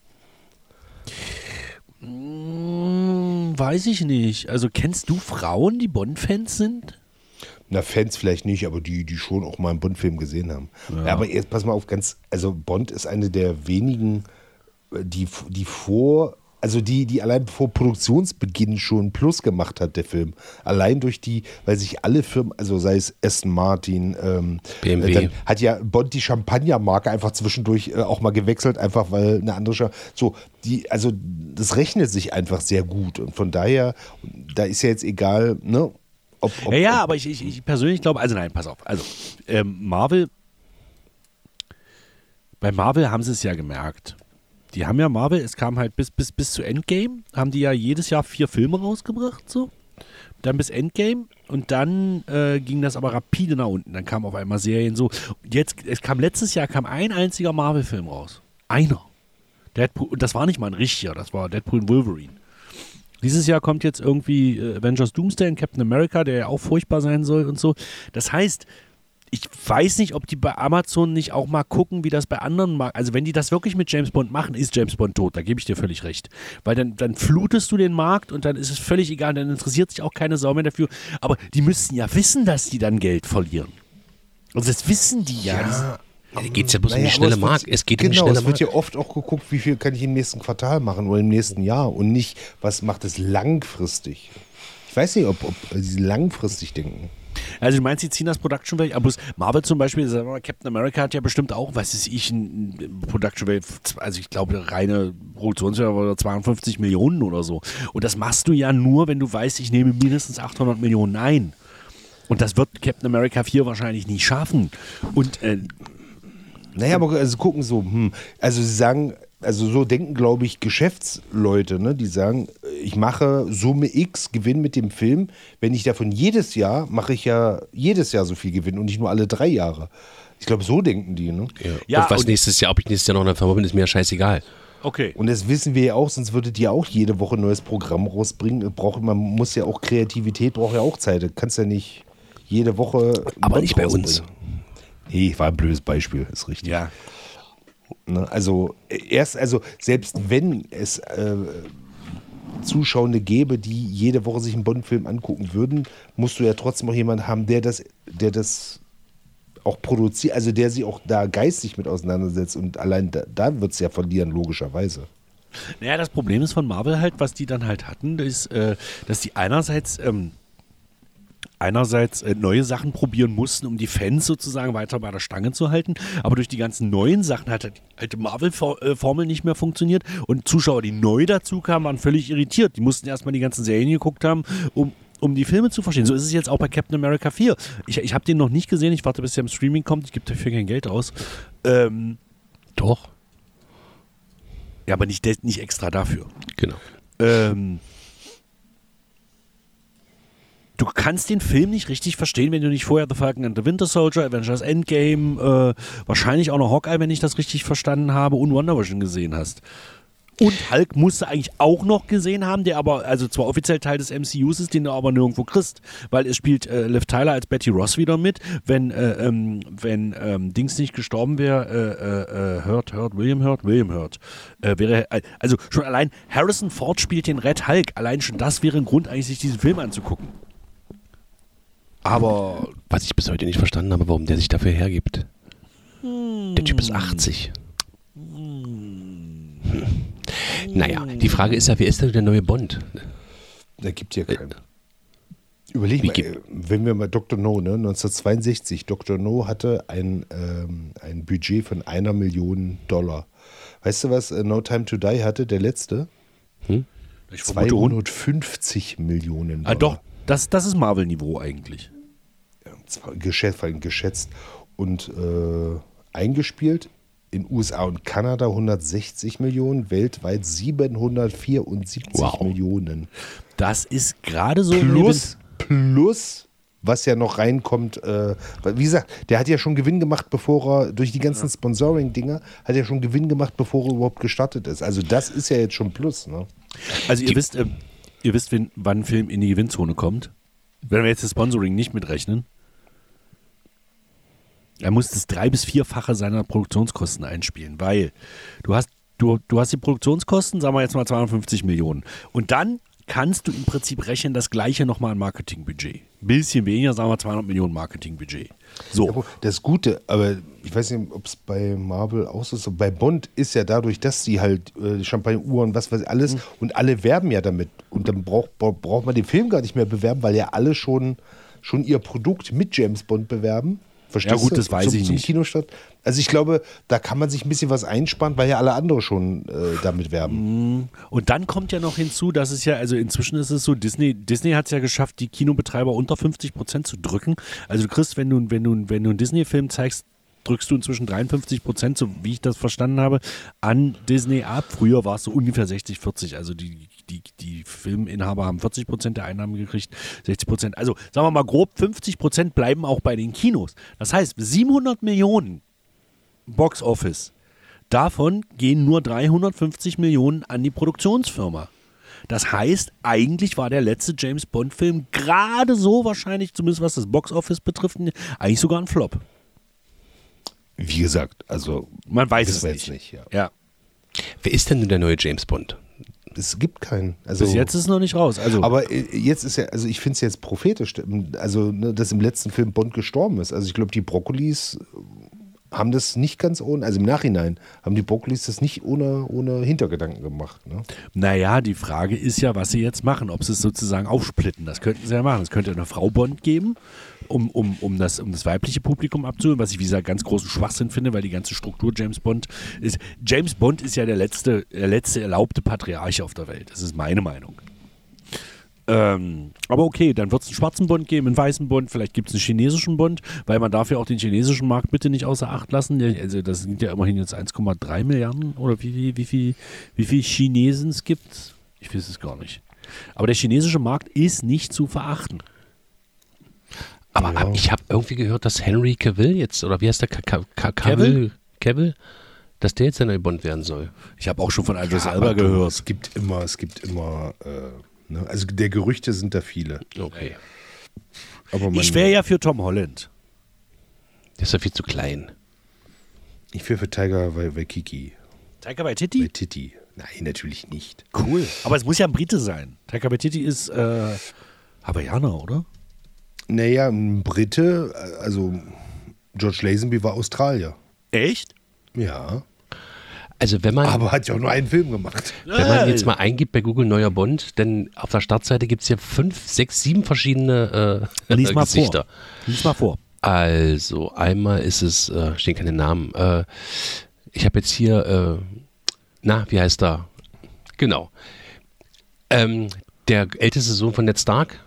Hm, weiß ich nicht. Also kennst du Frauen, die Bond-Fans sind? Na, Fans vielleicht nicht, aber die, die schon auch mal einen Bond-Film gesehen haben. Ja. Aber jetzt pass mal auf, ganz, also Bond ist eine der wenigen, die, die vor, also die, die allein vor Produktionsbeginn schon Plus gemacht hat, der Film. Allein durch die, weil sich alle Firmen, also sei es Aston Martin, ähm, B M W. äh, dann hat ja Bond die Champagner-Marke einfach zwischendurch äh, auch mal gewechselt, einfach weil eine andere, Scha- so, die, also das rechnet sich einfach sehr gut und von daher, da ist ja jetzt egal, ne, ob, ob, Ja, ja, ob, aber ich, ich, ich persönlich glaube, also nein, pass auf. Also, ähm, Marvel, bei Marvel haben sie es ja gemerkt. Die haben ja Marvel, es kam halt bis, bis, bis zu Endgame, haben die ja jedes Jahr vier Filme rausgebracht, so. Dann bis Endgame und dann äh, ging das aber rapide nach unten. Dann kamen auf einmal Serien so. Und jetzt, es kam letztes Jahr kam ein einziger Marvel-Film raus. Einer. Deadpool, und das war nicht mal ein richtiger, das war Deadpool und Wolverine. Dieses Jahr kommt jetzt irgendwie äh, Avengers Doomsday und Captain America, der ja auch furchtbar sein soll und so. Das heißt, ich weiß nicht, ob die bei Amazon nicht auch mal gucken, wie das bei anderen mag. Also wenn die das wirklich mit James Bond machen, ist James Bond tot. Da gebe ich dir völlig recht. Weil dann, dann flutest du den Markt und dann ist es völlig egal. Dann interessiert sich auch keine Sau mehr dafür. Aber die müssten ja wissen, dass die dann Geld verlieren. Also das wissen die ja. ja, Da geht es ja bloß um die Naja, schnelle aber es Mark. wird- Es geht genau, um die schnelle es wird Mark. ja oft auch geguckt, wie viel kann ich im nächsten Quartal machen oder im nächsten Jahr und nicht, was macht es langfristig. Ich weiß nicht, ob, ob sie langfristig denken. Also du meinst, sie ziehen das Production Value, aber bloß Marvel zum Beispiel, sagen wir mal, Captain America hat ja bestimmt auch, was weiß ich, ein ein Production Value, also ich glaube, reine Produktionswert war zweiundfünfzig Millionen oder so. Und das machst du ja nur, wenn du weißt, ich nehme mindestens achthundert Millionen ein. Und das wird Captain America vier wahrscheinlich nicht schaffen. Und äh, Naja, aber also gucken so, hm, also sie sagen, also so denken, glaube ich, Geschäftsleute, ne, die sagen, ich mache Summe X Gewinn mit dem Film. Wenn ich davon jedes Jahr, mache ich ja jedes Jahr so viel Gewinn und nicht nur alle drei Jahre. Ich glaube, so denken die, ne? Ja. Ja, und was und- nächstes Jahr, ob ich nächstes Jahr noch in der Firma bin, ist mir ja scheißegal. okay. Und das wissen wir ja auch, sonst würdet ihr auch jede Woche ein neues Programm rausbringen. Braucht, man muss ja auch Kreativität, braucht ja auch Zeit. Du kannst ja nicht jede Woche. Aber Bond nicht bei uns. rausbringen. Nee, war ein blödes Beispiel, ist richtig. Ja. Ne, also erst, also selbst wenn es äh, Zuschauende gäbe, die jede Woche sich einen Bond-Film angucken würden, musst du ja trotzdem auch jemanden haben, der das, der das auch produziert, also der sich auch da geistig mit auseinandersetzt und allein da, da wird es ja verlieren, logischerweise. Naja, das Problem ist von Marvel halt, was die dann halt hatten, ist, äh, dass die einerseits ähm, einerseits äh, neue Sachen probieren mussten, um die Fans sozusagen weiter bei der Stange zu halten, aber durch die ganzen neuen Sachen hat halt die Marvel-Formel nicht mehr funktioniert und Zuschauer, die neu dazu kamen, waren völlig irritiert. Die mussten erstmal die ganzen Serien geguckt haben, um um die Filme zu verstehen. So ist es jetzt auch bei Captain America vier. Ich, ich habe den noch nicht gesehen, ich warte, bis der im Streaming kommt, ich gebe dafür kein Geld aus. Ähm, Doch. ja, aber nicht, nicht extra dafür. Genau. Ähm, du kannst den Film nicht richtig verstehen, wenn du nicht vorher The Falcon and the Winter Soldier, Avengers Endgame, äh, wahrscheinlich auch noch Hawkeye, wenn ich das richtig verstanden habe, und Wonder Vision gesehen hast. Und Hulk musst du eigentlich auch noch gesehen haben, der aber, also zwar offiziell Teil des M C Us ist, den du aber nirgendwo kriegst, weil es spielt äh, Liv Tyler als Betty Ross wieder mit. Wenn, äh, ähm, wenn ähm, Dings nicht gestorben wäre, äh, äh, Hurt, Hurt, William Hurt, William Hurt, äh, wäre, äh, also schon allein Harrison Ford spielt den Red Hulk, allein schon das wäre ein Grund eigentlich, sich diesen Film anzugucken. Aber Was ich bis heute nicht verstanden habe, warum der sich dafür hergibt. Der Typ ist achtzig. Hm. Naja, die Frage ist ja, wer ist denn der neue Bond? Da gibt ja keinen. Überleg Wie mal, gibt- äh, wenn wir mal Doktor No, ne, neunzehnhundertzweiundsechzig, Doktor No hatte ein, ähm, ein Budget von einer Million Dollar. Weißt du, was äh, No Time to Die hatte, der letzte? ich vermute, zweihundertfünfzig Millionen Dollar. ah, doch, das, das ist Marvel-Niveau eigentlich. Ja, zwar geschätzt, vor allem geschätzt und äh, eingespielt. In U S A und Kanada hundertsechzig Millionen, weltweit siebenhundertvierundsiebzig Wow. Millionen. Das ist gerade so. Plus, plus, was ja noch reinkommt, äh, weil, wie gesagt, der hat ja schon Gewinn gemacht, bevor er, durch die ganzen Sponsoring-Dinger, hat er schon Gewinn gemacht, bevor er überhaupt gestartet ist. Also das ist ja jetzt schon Plus, ne? Also ihr wisst, äh, ihr wisst, wenn, wann ein Film in die Gewinnzone kommt. Wenn wir jetzt das Sponsoring nicht mitrechnen, er muss das drei- bis vierfache seiner Produktionskosten einspielen, weil du hast, du, du hast die Produktionskosten, sagen wir jetzt mal zweihundertfünfzig Millionen. Und dann kannst du im Prinzip rechnen, das gleiche nochmal an Marketingbudget. Ein bisschen weniger, sagen wir zweihundert Millionen Marketingbudget. So. Ja, das Gute, aber ich weiß nicht, ob es bei Marvel auch so ist. Bei Bond ist ja dadurch, dass sie halt äh, Champagner-Uhren, was weiß ich, alles, Mhm. und alle werben ja damit. Und dann braucht, braucht man den Film gar nicht mehr bewerben, weil ja alle schon, schon ihr Produkt mit James Bond bewerben. Verstehst Ja gut, du? das weiß zum, ich zum nicht. Kinostart. Also ich glaube, da kann man sich ein bisschen was einsparen, weil ja alle andere schon äh, damit werben. Und dann kommt ja noch hinzu, dass es ja, also inzwischen ist es so, Disney, Disney hat es ja geschafft, die Kinobetreiber unter fünfzig Prozent zu drücken. Also du kriegst, wenn du, wenn du, wenn du einen Disney-Film zeigst, drückst du inzwischen dreiundfünfzig Prozent, so wie ich das verstanden habe, an Disney ab. Früher war es so ungefähr sechzig vierzig, also die, die, die Filminhaber haben vierzig Prozent der Einnahmen gekriegt, sechzig Prozent. Also sagen wir mal grob, fünfzig Prozent bleiben auch bei den Kinos. Das heißt, siebenhundert Millionen Box Office. Davon gehen nur dreihundertfünfzig Millionen an die Produktionsfirma. Das heißt, eigentlich war der letzte James Bond-Film gerade so wahrscheinlich, zumindest was das Box Office betrifft, eigentlich sogar ein Flop. Wie gesagt, also Man weiß wissen es wir nicht. jetzt nicht. Ja. Ja, Wer ist denn nun der neue James Bond? Es gibt keinen. Also, bis jetzt ist es noch nicht raus. Also, aber äh, jetzt ist ja, also ich finde es jetzt prophetisch, also ne, dass im letzten Film Bond gestorben ist. Also ich glaube, die Brokkolis haben das nicht ganz ohne, also im Nachhinein haben die Brokkolis das nicht ohne, ohne Hintergedanken gemacht. Ne? naja, die Frage ist ja, was sie jetzt machen, ob sie es sozusagen aufsplitten. Das könnten sie ja machen. Es könnte eine Frau Bond geben, um, um, um, das, um das weibliche Publikum abzuholen, was ich wie gesagt ganz großen Schwachsinn finde, weil die ganze Struktur James Bond ist. James Bond ist ja der letzte, der letzte erlaubte Patriarch auf der Welt. Das ist meine Meinung. Ähm, aber okay, dann wird es einen schwarzen Bond geben, einen weißen Bond, vielleicht gibt es einen chinesischen Bond, weil man darf ja auch den chinesischen Markt bitte nicht außer Acht lassen. Der- Also das sind ja immerhin jetzt eins Komma drei Milliarden oder wie, wie, wie, viel, wie viel Chinesen es gibt. Ich weiß es gar nicht. Aber der chinesische Markt ist nicht zu verachten. Aber Ja. hab, ich habe irgendwie gehört, dass Henry Cavill jetzt, oder wie heißt der? Ka Ka Ka Cavill? Cavill? Dass der jetzt der neue Bond werden soll. Ich habe auch schon von Idris Ja, Elba aber du, gehört. Es gibt immer, es gibt immer, äh, ne? Also der Gerüchte sind da viele. Okay. Aber man, Ich wäre ja für Tom Holland. Der ist ja viel zu klein. Ich wäre für Tiger Waititi. Taika Waititi? Waititi. Nein, natürlich nicht. Cool. Aber es muss ja ein Brite sein. Taika Waititi ist äh, Hawaiianer, oder? Naja, ein Brite, also George Lazenby war Australier. Echt? Ja. Also wenn man, Aber hat ja auch nur einen Film gemacht. wenn man jetzt mal eingibt bei Google neuer Bond, denn auf der Startseite gibt es hier fünf, sechs, sieben verschiedene äh, Lies mal Gesichter. vor. Lies mal vor. Also einmal ist es, äh, stehen keine Namen. Äh, ich habe jetzt hier, äh, na, wie heißt er? Genau. Ähm, der älteste Sohn von Ned Stark.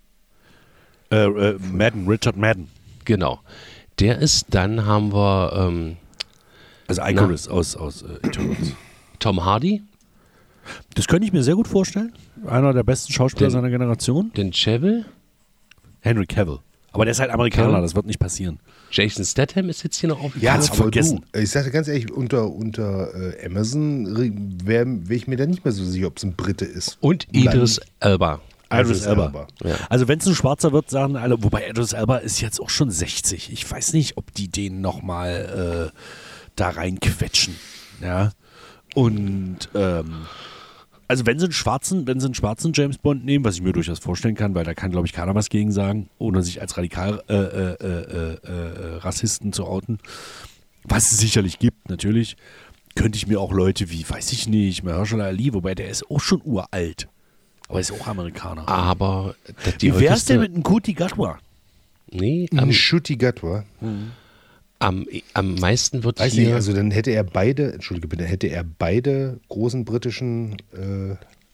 Äh, äh, Madden, Richard Madden. Genau. Der ist, dann haben wir ähm, Also Icarus aus, aus äh, Eternals. Tom Hardy, Das könnte ich mir sehr gut vorstellen. Einer der besten Schauspieler Den- seiner Generation. den Cheville, Henry Cavill. Aber der ist halt Amerikaner, Cavill? das wird nicht passieren. Jason Statham ist jetzt hier noch aufgekommen. Ja, Kannst aber vergessen. du, ich sage ganz ehrlich, unter, unter äh, Amazon wäre wär ich mir da nicht mehr so sicher, ob es ein Brite ist. Und Idris Elba. Idris Elba. Elba. Ja. Also wenn es ein Schwarzer wird, sagen alle, wobei Idris Elba ist jetzt auch schon sechzig. Ich weiß nicht, ob die den nochmal äh, da reinquetschen. Ja. Und ähm, also wenn sie einen schwarzen, wenn sie einen schwarzen James Bond nehmen, was ich mir durchaus vorstellen kann, weil da kann, glaube ich, keiner was gegen sagen, ohne sich als radikal äh, äh, äh, äh, Rassisten zu outen, was es sicherlich gibt, natürlich, könnte ich mir auch Leute wie, weiß ich nicht, Mahershala Ali, wobei der ist auch schon uralt, aber ist auch Amerikaner. Aber die Wie wär's denn häufigste- mit einem Kuti Gatwa? Nee, Ein am, Shuti Gatwa. am, am meisten wird Weiß hier... nicht, also dann hätte er beide, entschuldige bitte, hätte er beide großen britischen äh,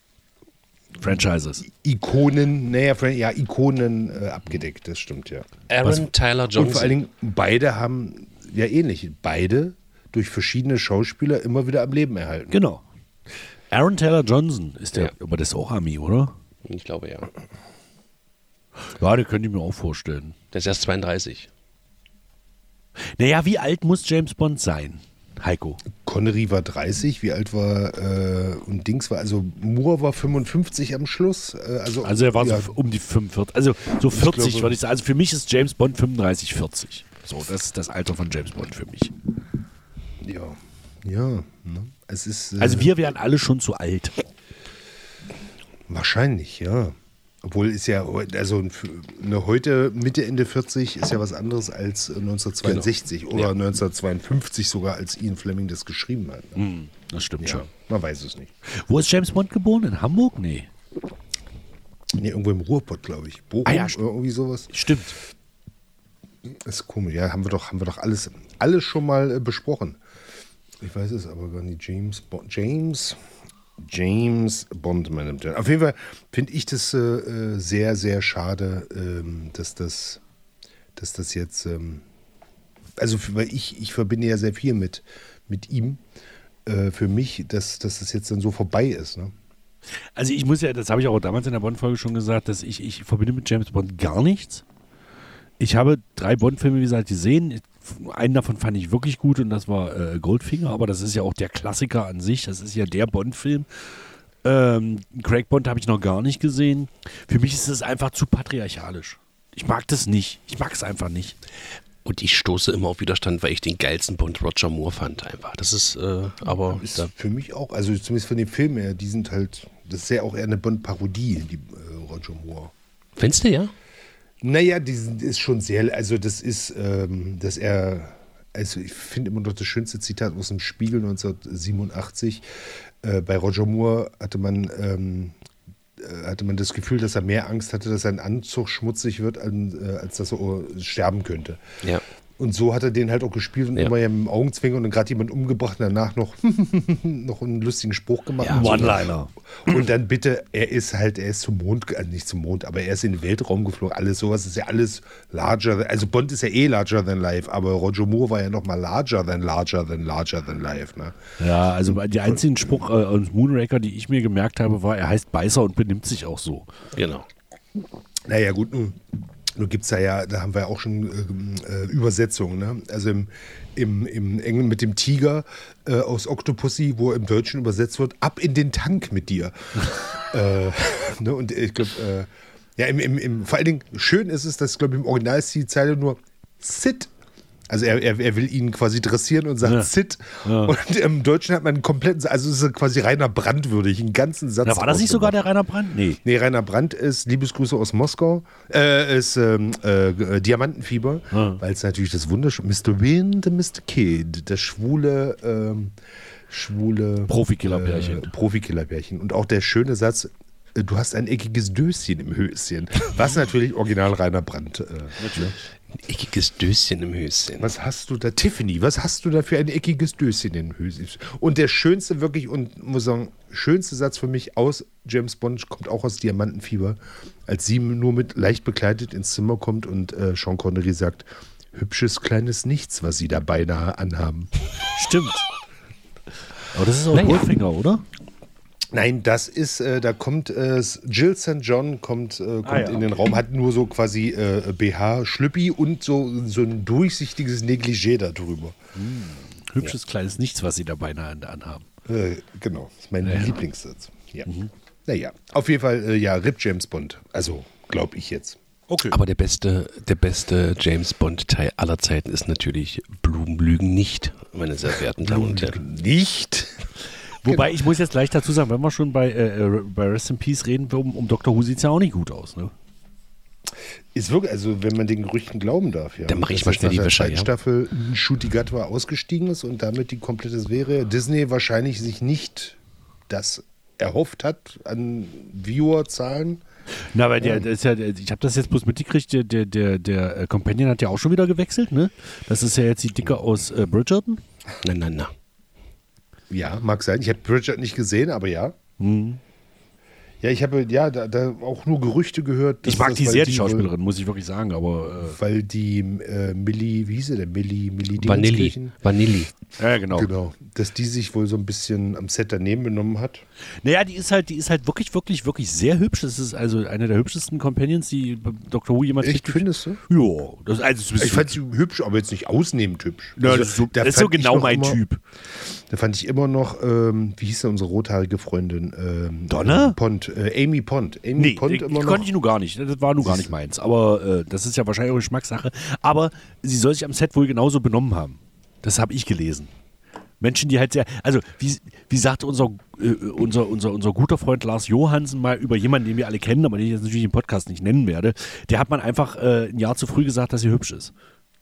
Franchises. Ikonen, naja, Fran- ja, Ikonen äh, abgedeckt, das stimmt ja. Aaron Tyler Und vor allen Johnson. Dingen, beide haben, ja ähnlich, beide durch verschiedene Schauspieler immer wieder am Leben erhalten. Genau. Aaron Taylor Johnson ist der, Ja. aber das ist auch Ami, oder? Ich glaube ja. Ja, den könnte ich mir auch vorstellen. Der ist erst zweiunddreißig. Naja, wie alt muss James Bond sein, Heiko? Connery war dreißig, wie alt war äh, und Dings war, also Moore war fünfundfünfzig am Schluss. Äh, also, Also er war ja, so um die fünfundvierzig, also so vierzig glaube- würde ich sagen. Also für mich ist James Bond fünfunddreißig, vierzig. So, das ist das Alter von James Bond für mich. ja, ja, ne? Es ist äh, Also wir wären alle schon zu alt. wahrscheinlich, ja. Obwohl ist ja, also eine heute Mitte, Ende vierzig ist ja was anderes als neunzehnhundertzweiundsechzig Genau. oder Ja. neunzehnhundertzweiundfünfzig sogar, als Ian Fleming das geschrieben hat. Ne? Hm, das stimmt Ja, schon. man weiß es nicht. Wo ist James Bond geboren? In Hamburg? Nee. Nee, irgendwo im Ruhrpott, glaube ich. Bochum, Ah ja, oder irgendwie sowas. Stimmt. Das ist komisch. Ja, haben wir doch, haben wir doch alles, alles schon mal äh, besprochen. Ich weiß es aber gar nicht. James Bond. James. James Bond, meine Damen und Herren. Auf jeden Fall finde ich das äh, sehr, sehr schade, ähm, dass das, dass das jetzt, ähm, also für, weil ich, ich verbinde ja sehr viel mit, mit ihm. Äh, für mich, dass, dass das jetzt dann so vorbei ist. Ne? Also ich muss ja, das habe ich auch damals in der Bond-Folge schon gesagt, dass ich, ich verbinde mit James Bond gar nichts. Ich habe drei Bond-Filme, wie gesagt, gesehen. Einen davon fand ich wirklich gut und das war äh, Goldfinger, aber das ist ja auch der Klassiker an sich. Das ist ja der Bond-Film. Ähm, Craig Bond habe ich noch gar nicht gesehen. Für mich ist es einfach zu patriarchalisch. Ich mag das nicht. Ich mag es einfach nicht. Und ich stoße immer auf Widerstand, weil ich den geilsten Bond Roger Moore fand einfach. Das ist, äh, aber Ist da, für mich auch, also zumindest von den Filmen her, die sind halt, das ist ja auch eher eine Bond-Parodie, die äh, Roger Moore. findest du, ja? Naja, die sind- ist schon sehr, also das ist, ähm, dass er, also ich finde immer noch das schönste Zitat aus dem Spiegel neunzehnhundertsiebenundachtzig. Äh, bei Roger Moore hatte man, ähm, äh, hatte man das Gefühl, dass er mehr Angst hatte, dass sein Anzug schmutzig wird, an, äh, als dass er äh, sterben könnte. Ja. Und so hat er den halt auch gespielt und Ja. immer ja mit dem Augenzwinkern und dann gerade jemand umgebracht und danach noch, noch einen lustigen Spruch gemacht. Ja, und so. One-Liner. Und dann bitte, er ist halt, er ist zum Mond, also nicht zum Mond, aber er ist in den Weltraum geflogen. Alles sowas ist ja alles larger, than, also Bond ist ja eh larger than life, aber Roger Moore war ja noch mal larger than larger than larger than life. Ne? Ja, also die einzigen Spruch äh, aus Moonraker, die ich mir gemerkt habe, war, er heißt Beißer und benimmt sich auch so. Genau. Naja, gut, nun, nun gibt es da ja, da haben wir ja auch schon äh, äh, Übersetzungen. Ne? Also im, im, im Englischen mit dem Tiger äh, aus Octopussy, wo im Deutschen übersetzt wird, ab in den Tank mit dir. äh, ne? Und ich glaube, äh, Ja, im, im, im, vor allen Dingen schön ist es, dass, glaube ich, im Original ist die Zeile nur Sit. Also er, er, er will ihn quasi dressieren und sagt Ja. Sit. Ja. Und im Deutschen hat man einen kompletten, also es ist quasi Rainer Brandt würdig, einen ganzen Satz. Na, war das nicht sogar ausgemacht. der Rainer Brandt? Nee. Nee, Rainer Brandt ist Liebesgrüße aus Moskau, äh, ist ähm, äh, Diamantenfieber, Ja. weil es natürlich das wunderschöne Mister Wind und Mister Kid, das schwule, ähm, schwule Profikillerbärchen. Äh, Profikillerbärchen. Und auch der schöne Satz, äh, du hast ein eckiges Döschen im Höschen, was natürlich original Rainer Brandt. Äh, Natürlich. Ein eckiges Döschen im Höschen. Was hast du da, Tiffany, was hast du da für ein eckiges Döschen im Höschen? Und der schönste wirklich, und muss sagen, schönste Satz für mich aus James Bond kommt auch aus Diamantenfieber, als sie nur mit leicht bekleidet ins Zimmer kommt und äh, Sean Connery sagt, hübsches kleines Nichts, was sie da beinahe anhaben. Stimmt. Aber das ist auch Naja. Goldfinger, oder? Nein, das ist, äh, da kommt äh, Jill Sankt John kommt, äh, kommt Ah, ja, in den Raum, hat nur so quasi äh, B H, Schlüppi und so, so ein durchsichtiges Negligé da drüber. Hübsches kleines Nichts, was sie da beinahe an- anhaben. Äh, genau, das ist mein Ja. Lieblingssatz. Ja. Naja, auf jeden Fall, äh, ja, Rip James Bond. Also, glaube ich jetzt. Okay. Aber der beste, der beste James Bond-Teil aller Zeiten ist natürlich Blumenlügen nicht, meine sehr verehrten Damen und Herren. Nicht. Wobei, ich muss jetzt gleich dazu sagen, wenn wir schon bei, äh, bei Rest in Peace reden, um, um Doktor Who sieht es ja auch nicht gut aus, ne? Ist wirklich, also wenn man den Gerüchten glauben darf, ja. Dann mach ich Dass mal jetzt schnell nach die der Wäsche, zweiten ja. Staffel Ncuti Gatwa ausgestiegen ist und damit die komplette Serie Disney wahrscheinlich sich nicht das erhofft hat an Viewerzahlen. Na, weil der, der ist ja, der, ich habe das jetzt bloß mitgekriegt, der, der, der, der äh, Companion hat ja auch schon wieder gewechselt, ne? Das ist ja jetzt die Dicke aus äh, Bridgerton. Na, na, na. Ja, mag sein. Ich habe Bridget nicht gesehen, aber ja. Mhm. Ja, ich habe ja da, da auch nur Gerüchte gehört. dass Ich mag das, die weil sehr, die wohl- Schauspielerin, muss ich wirklich sagen, aber Weil die äh, Millie, wie hieß sie denn? Millie, Millie Vanilli. Dingenskirchen? Vanilli. äh, ja, genau. Genau. Dass die sich wohl so ein bisschen am Set daneben benommen hat. Naja, die ist halt, die ist halt wirklich, wirklich, wirklich sehr hübsch. Das ist also eine der hübschesten Companions, die Doktor Who jemals Echt, mitgekriegt- findest du? Ja, das, also, das Ich fand sie hübsch, aber jetzt nicht ausnehmend hübsch. ja, Also, das ist so, da das ist so fand ich genau noch mein immer, Typ. Da fand ich immer noch, ähm, wie hieß denn unsere rothaarige Freundin? Ähm, Donna? äh, Pond, äh, Amy Pond. Amy Nee, Pond ich, immer ich noch. konnte ich nur gar nicht. Das war nur gar nicht meins. Aber äh, das ist ja wahrscheinlich auch Geschmackssache. Aber sie soll sich am Set wohl genauso benommen haben. Das habe ich gelesen. Menschen, die halt sehr, also wie, wie sagte unser, äh, unser, unser, unser guter Freund Lars Johansen mal über jemanden, den wir alle kennen, aber den ich jetzt natürlich im Podcast nicht nennen werde, der hat man einfach äh, ein Jahr zu früh gesagt, dass sie hübsch ist.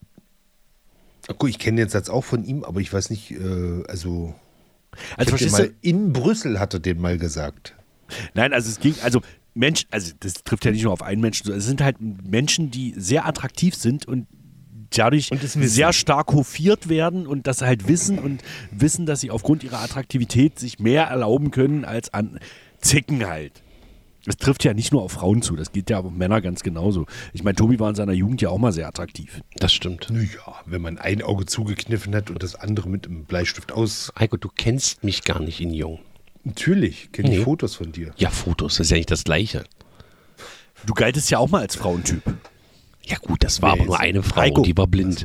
Ach gut, ich kenne den Satz auch von ihm, aber ich weiß nicht, äh, also. Also ich hab den verstehst mal, du? in Brüssel hat er den mal gesagt. Nein, also es ging, also Mensch, also das trifft ja nicht nur auf einen Menschen, so, es sind halt Menschen, die sehr attraktiv sind und dadurch Und das wissen. sehr stark hofiert werden und das halt wissen und wissen, dass sie aufgrund ihrer Attraktivität sich mehr erlauben können als an Zicken halt. Das trifft ja nicht nur auf Frauen zu, das geht ja auf Männer ganz genauso. Ich meine, Tobi war in seiner Jugend ja auch mal sehr attraktiv. Das stimmt. Naja, wenn man ein Auge zugekniffen hat und das andere mit einem Bleistift aus. Heiko, du kennst mich gar nicht in jung. Natürlich, kenne ich Nee. Fotos von dir. Ja, Fotos, das ist ja nicht das Gleiche. Du galtest ja auch mal als Frauentyp. Ja gut, das war Wer aber nur ist- eine Frau, Heiko. die war blind.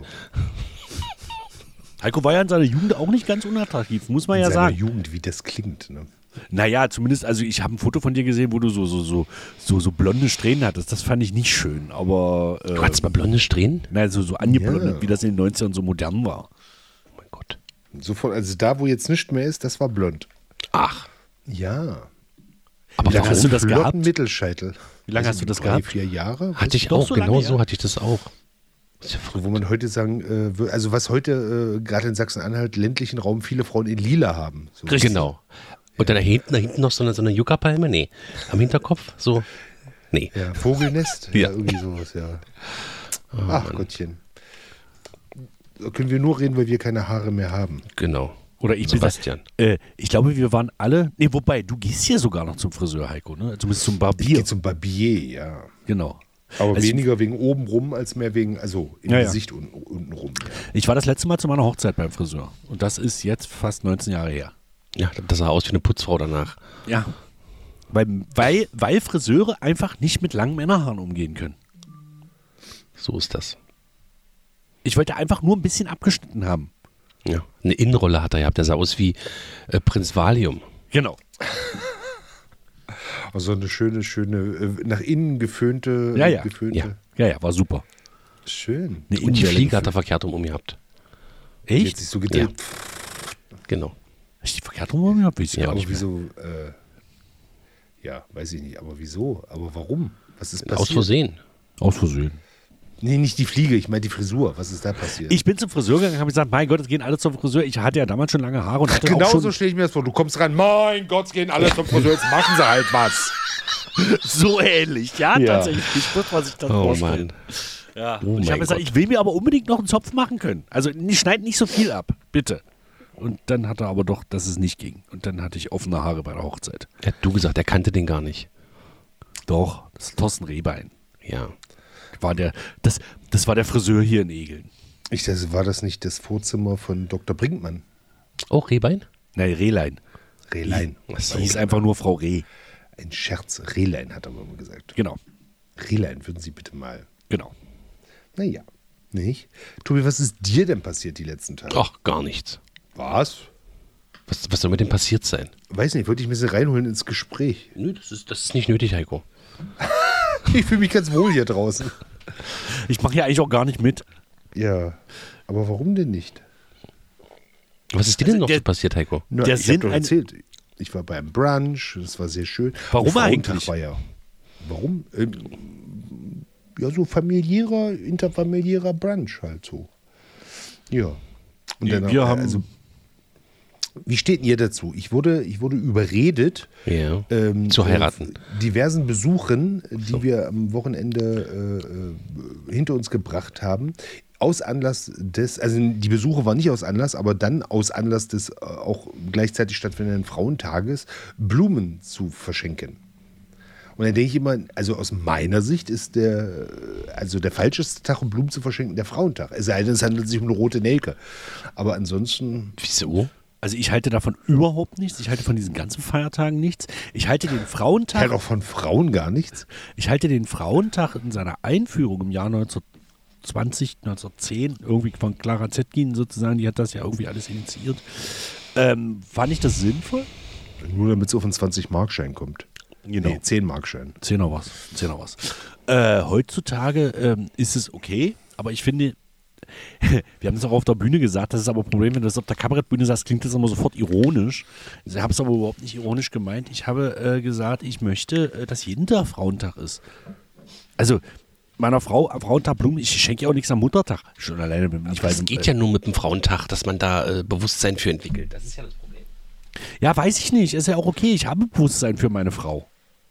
Heiko war ja in seiner Jugend auch nicht ganz unattraktiv, muss man In ja seiner sagen. Jugend, wie das klingt. Ne? Naja, zumindest, also ich habe ein Foto von dir gesehen, wo du so, so, so, so, so blonde Strähnen hattest. Das fand ich nicht schön, aber. Äh, Du hattest mal blonde Strähnen? Nein, so, so angeblondet, Ja. wie das in den neunzigern so modern war. Oh mein Gott. Sofort, also da, wo jetzt nichts mehr ist, das war blond. Ach, Ja. aber Wie lange warum? hast du das Flotten gehabt? Mittelscheitel. Wie lange Also hast du das drei, gehabt? Vier Jahre. weiß Hatte ich doch auch, so lange, genau ja? so hatte ich das auch. Das ist ja verrückt. Wo man heute sagen, äh, wür- also was heute äh, gerade in Sachsen-Anhalt, ländlichen Raum, viele Frauen in Lila haben. So. Genau. Und dann da hinten, da hinten noch so eine, so eine Yucca-Palme? Nee. Am Hinterkopf? So? Nee. Ja, Vogelnest? Ja. Ja, irgendwie sowas, ja. Ach Gottchen. Da können wir nur reden, weil wir keine Haare mehr haben. Genau. Oder ich Sebastian. Bin, äh, ich glaube, wir waren alle. Nee, wobei, du gehst hier sogar noch zum Friseur, Heiko, ne? Zumindest zum Ich Barbier. gehe zum Barbier, ja. Genau. Aber Also ich- weniger wegen oben rum, als mehr wegen, also im Ja, ja. Gesicht unten, unten rum. Ja. Ich war das letzte Mal zu meiner Hochzeit beim Friseur. Und das ist jetzt fast neunzehn Jahre her. Ja, das sah aus wie eine Putzfrau danach. Ja. Weil, weil, weil Friseure einfach nicht mit langen Männerhaaren umgehen können. So ist das. Ich wollte einfach nur ein bisschen abgeschnitten haben. Ja. Eine Innenrolle hat er gehabt. Der sah aus wie äh, Prinz Valium. Genau. Also eine schöne, schöne, äh, nach innen geföhnte. Ja, ja. geföhnte. Ja. Ja, ja, war super. Schön. Eine Und die Innenwelle Fliege hat er gefüllt. verkehrt rum umgehabt. Die hat Echt? sich so gedreht. Genau. Hast du die verkehrt rum gehabt? Weiß ich Ja, gar aber nicht mehr. wieso? Äh, ja, weiß ich nicht. Aber wieso? Aber warum? Was ist passiert? Aus Versehen. Aus Versehen. Nee, nicht die Fliege, ich meine die Frisur. Was ist da passiert? Ich bin zum Friseur gegangen und habe gesagt, mein Gott, es gehen alle zum Friseur. Ich hatte ja damals schon lange Haare und hatte genau auch schon so stelle ich mir das vor. Du kommst ran, mein Gott, es gehen alle zum Friseur, jetzt machen sie halt was. so ähnlich. Ja, Ja. tatsächlich. Ich wusste, was ich da Oh vorstelle. Mann. Ja. Oh und ich mein habe gesagt, Gott. ich will mir aber unbedingt noch einen Zopf machen können. Also ich schneide nicht so viel ab, bitte. Und dann hat er aber doch, dass es nicht ging. Und dann hatte ich offene Haare bei der Hochzeit. Er hat du gesagt, er kannte den gar nicht. Doch, das ist Thorsten Rehbein. Ja. War der, das, das war der Friseur hier in Egeln. Ich, das, war das nicht das Vorzimmer von Doktor Brinkmann? Auch Rehbein? Nein, Rehlein. Rehlein. Sie hieß einfach nur Frau Reh. Ein Scherz. Rehlein hat er mal gesagt. Genau, Rehlein, würden Sie bitte mal. genau. Naja, nicht? Tobi, was ist dir denn passiert die letzten Tage? Ach, gar nichts. Was? Was, was soll mit dem passiert sein? Weiß nicht, wollte ich ein bisschen reinholen ins Gespräch. Nö, das ist, das ist nicht nötig, Heiko. Ich fühle mich ganz wohl hier draußen. Ich mache hier eigentlich auch gar nicht mit. Ja, aber warum denn nicht? Was ist dir denn Also noch der- so passiert, Heiko? Na, Der ich habe Sinn doch ein- erzählt, ich war beim Brunch, das war sehr schön. Warum Und Frauentag eigentlich? war ja. Warum? Ähm, ja, so familiärer, interfamiliärer Brunch halt so. Ja. Und Wir dann, haben- also, wie steht denn ihr dazu? Ich wurde, ich wurde überredet, Ja. ähm, Zu heiraten. auf diversen Besuchen, die wir am Wochenende äh, äh, hinter uns gebracht haben. Aus Anlass des, also die Besuche waren nicht aus Anlass, aber dann aus Anlass des äh, auch gleichzeitig stattfindenden Frauentages Blumen zu verschenken. Und dann denke ich immer, also aus meiner Sicht ist der, also der falscheste Tag, um Blumen zu verschenken, der Frauentag. Es sei denn, es handelt sich um eine rote Nelke. Aber ansonsten, Wieso? Also ich halte davon überhaupt nichts. Ich halte von diesen ganzen Feiertagen nichts. Ich halte den Frauentag, halt auch von Frauen gar nichts. ich halte den Frauentag in seiner Einführung im Jahr neunzehnhundertzwanzig, neunzehnhundertzehn, irgendwie von Clara Zetkin sozusagen, die hat das ja irgendwie alles initiiert. Ähm, fand ich das sinnvoll? Nur damit es auf einen zwanzig-Mark-Schein kommt. Genau. Nee, zehn-Mark-Schein. Zehner was, Zehner was. Äh, heutzutage ähm, ist es okay, aber ich finde, wir haben es auch auf der Bühne gesagt, das ist aber ein Problem, wenn du das auf der Kabarettbühne sagst, klingt das immer sofort ironisch. Ich habe es aber überhaupt nicht ironisch gemeint. Ich habe äh, gesagt, ich möchte, äh, dass jeden Tag Frauentag ist. Also meiner Frau am Frauentag Blumen, ich schenke ja auch nichts am Muttertag. Schon alleine, wenn ich weiß. Es geht ja nur mit dem Frauentag, dass man da äh, Bewusstsein für entwickelt. Das ist ja das Problem. Ja, weiß ich nicht. Ist ja auch okay. Ich habe Bewusstsein für meine Frau.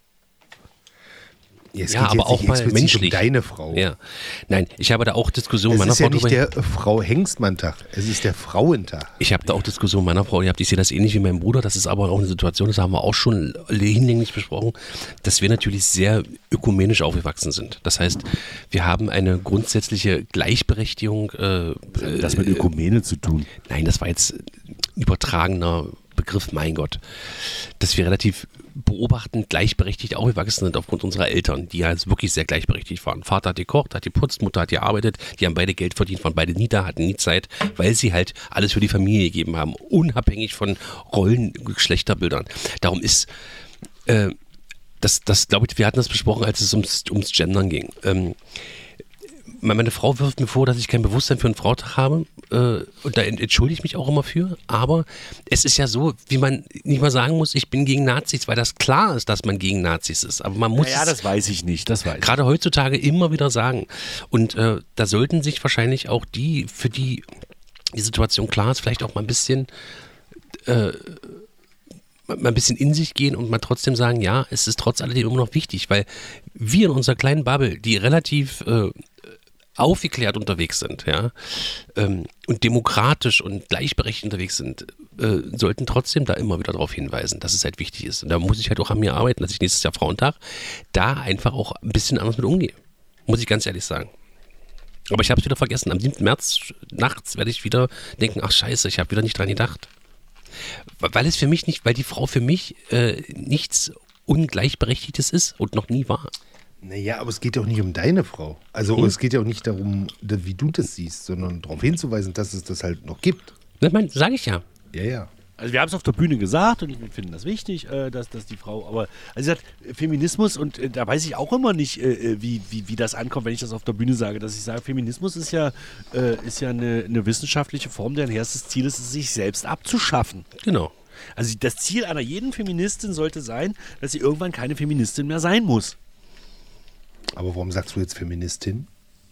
Es Ja, geht aber jetzt auch nicht mal explizit menschlich. Um deine Frau. Ja. Nein, ich habe da auch Diskussionen mit Es meiner ist Frau ja nicht drüber. der Frau Hengstmann-Tag, es ist der Frauentag. Ich habe da auch Diskussionen mit meiner Frau gehabt. Ich sehe das ähnlich wie mein Bruder. Das ist aber auch eine Situation, das haben wir auch schon hinlänglich besprochen, dass wir natürlich sehr ökumenisch aufgewachsen sind. Das heißt, wir haben eine grundsätzliche Gleichberechtigung. Äh, Das mit Ökumene zu tun. Nein, das war jetzt übertragener Begriff, mein Gott. Dass wir relativ beobachtend gleichberechtigt aufgewachsen sind aufgrund unserer Eltern, die ja jetzt wirklich sehr gleichberechtigt waren. Vater hat gekocht, hat geputzt, Mutter hat gearbeitet, die haben beide Geld verdient, waren beide nie da, hatten nie Zeit, weil sie halt alles für die Familie gegeben haben, unabhängig von Rollen, Geschlechterbildern. Darum ist, äh, das, das glaube ich, wir hatten das besprochen, als es ums, ums Gendern ging. Ähm, Meine Frau wirft mir vor, dass ich kein Bewusstsein für einen Frauentag habe äh, und da entschuldige ich mich auch immer für, aber es ist ja so, wie man nicht mal sagen muss, ich bin gegen Nazis, weil das klar ist, dass man gegen Nazis ist, aber man muss Ja, es das weiß ich nicht. Das weiß ich. gerade heutzutage immer wieder sagen und äh, da sollten sich wahrscheinlich auch die, für die die Situation klar ist, vielleicht auch mal ein bisschen äh, mal ein bisschen in sich gehen und mal trotzdem sagen, ja, es ist trotz alledem immer noch wichtig, weil wir in unserer kleinen Bubble, die relativ äh, aufgeklärt unterwegs sind, ja, ähm, und demokratisch und gleichberechtigt unterwegs sind, äh, sollten trotzdem da immer wieder darauf hinweisen, dass es halt wichtig ist. Und da muss ich halt auch an mir arbeiten, dass ich nächstes Jahr Frauentag da einfach auch ein bisschen anders mit umgehe. Muss ich ganz ehrlich sagen. Aber ich habe es wieder vergessen. Am siebten März nachts werde ich wieder denken, ach scheiße, ich habe wieder nicht dran gedacht. Weil es für mich nicht, weil die Frau für mich äh, nichts Ungleichberechtigtes ist und noch nie war. Naja, aber es geht ja auch nicht um deine Frau. Also Hm. es geht ja auch nicht darum, wie du das siehst, sondern darauf hinzuweisen, dass es das halt noch gibt. Ich meine, sage ich ja. Ja, ja. Also wir haben es auf der Bühne gesagt und wir finden das wichtig, äh, dass, dass die Frau, aber also sie sagt, Feminismus und äh, da weiß ich auch immer nicht, äh, wie, wie, wie das ankommt, wenn ich das auf der Bühne sage, dass ich sage, Feminismus ist ja, äh, ist ja eine, eine wissenschaftliche Form, deren erstes Ziel ist, es sich selbst abzuschaffen. Genau. Also das Ziel einer jeden Feministin sollte sein, dass sie irgendwann keine Feministin mehr sein muss. Aber warum sagst du jetzt Feministin?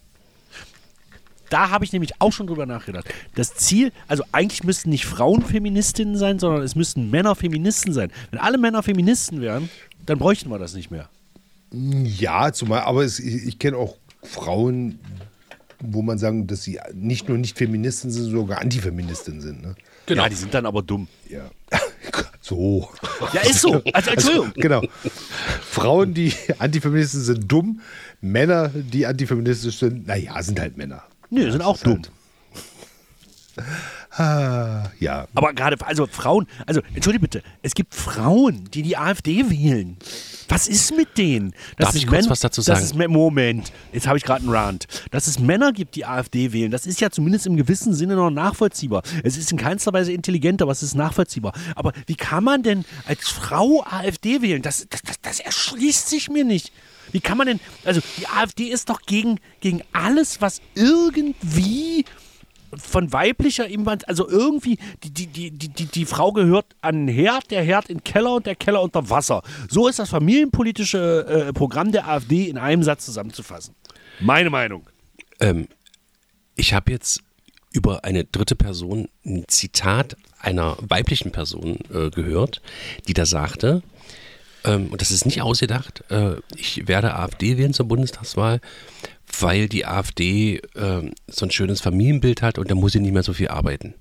Da habe ich nämlich auch schon drüber nachgedacht. Das Ziel, also eigentlich müssten nicht Frauen Feministinnen sein, sondern es müssten Männer Feministen sein. Wenn alle Männer Feministen wären, dann bräuchten wir das nicht mehr. Ja, zumal, aber es, ich, ich kenne auch Frauen, wo man sagen, dass sie nicht nur nicht Feministen sind, sogar Antifeministinnen sind. Ne? Genau. Ja, die sind dann aber dumm. Ja. So. Ja, ist so. Also, Entschuldigung. Also, genau. Frauen, die Antifeministen sind dumm. Männer, die antifeministisch sind, naja, sind halt Männer. Nö, sind auch dumm. Halt, ah, ja. Aber gerade, also Frauen, also entschuldige bitte, es gibt Frauen, die die AfD wählen. Was ist mit denen? Das Darf ist ich kurz Männer, was dazu das sagen? Ist, Moment, jetzt habe ich gerade einen Rant. Dass es Männer gibt, die AfD wählen, das ist ja zumindest im gewissen Sinne noch nachvollziehbar. Es ist in keinster Weise intelligent, aber es ist nachvollziehbar. Aber wie kann man denn als Frau AfD wählen? Das, das, das, das erschließt sich mir nicht. Wie kann man denn, also die AfD ist doch gegen, gegen alles, was irgendwie von weiblicher Inwand, also irgendwie, die, die, die, die, die Frau gehört an den Herd, der Herd in den Keller und der Keller unter Wasser. So ist das familienpolitische äh, Programm der AfD in einem Satz zusammenzufassen. Meine Meinung. Ähm, ich habe jetzt über eine dritte Person ein Zitat einer weiblichen Person äh, gehört, die da sagte, ähm, und das ist nicht ausgedacht, äh, ich werde AfD wählen zur Bundestagswahl, weil die AfD äh, so ein schönes Familienbild hat und da muss sie nicht mehr so viel arbeiten.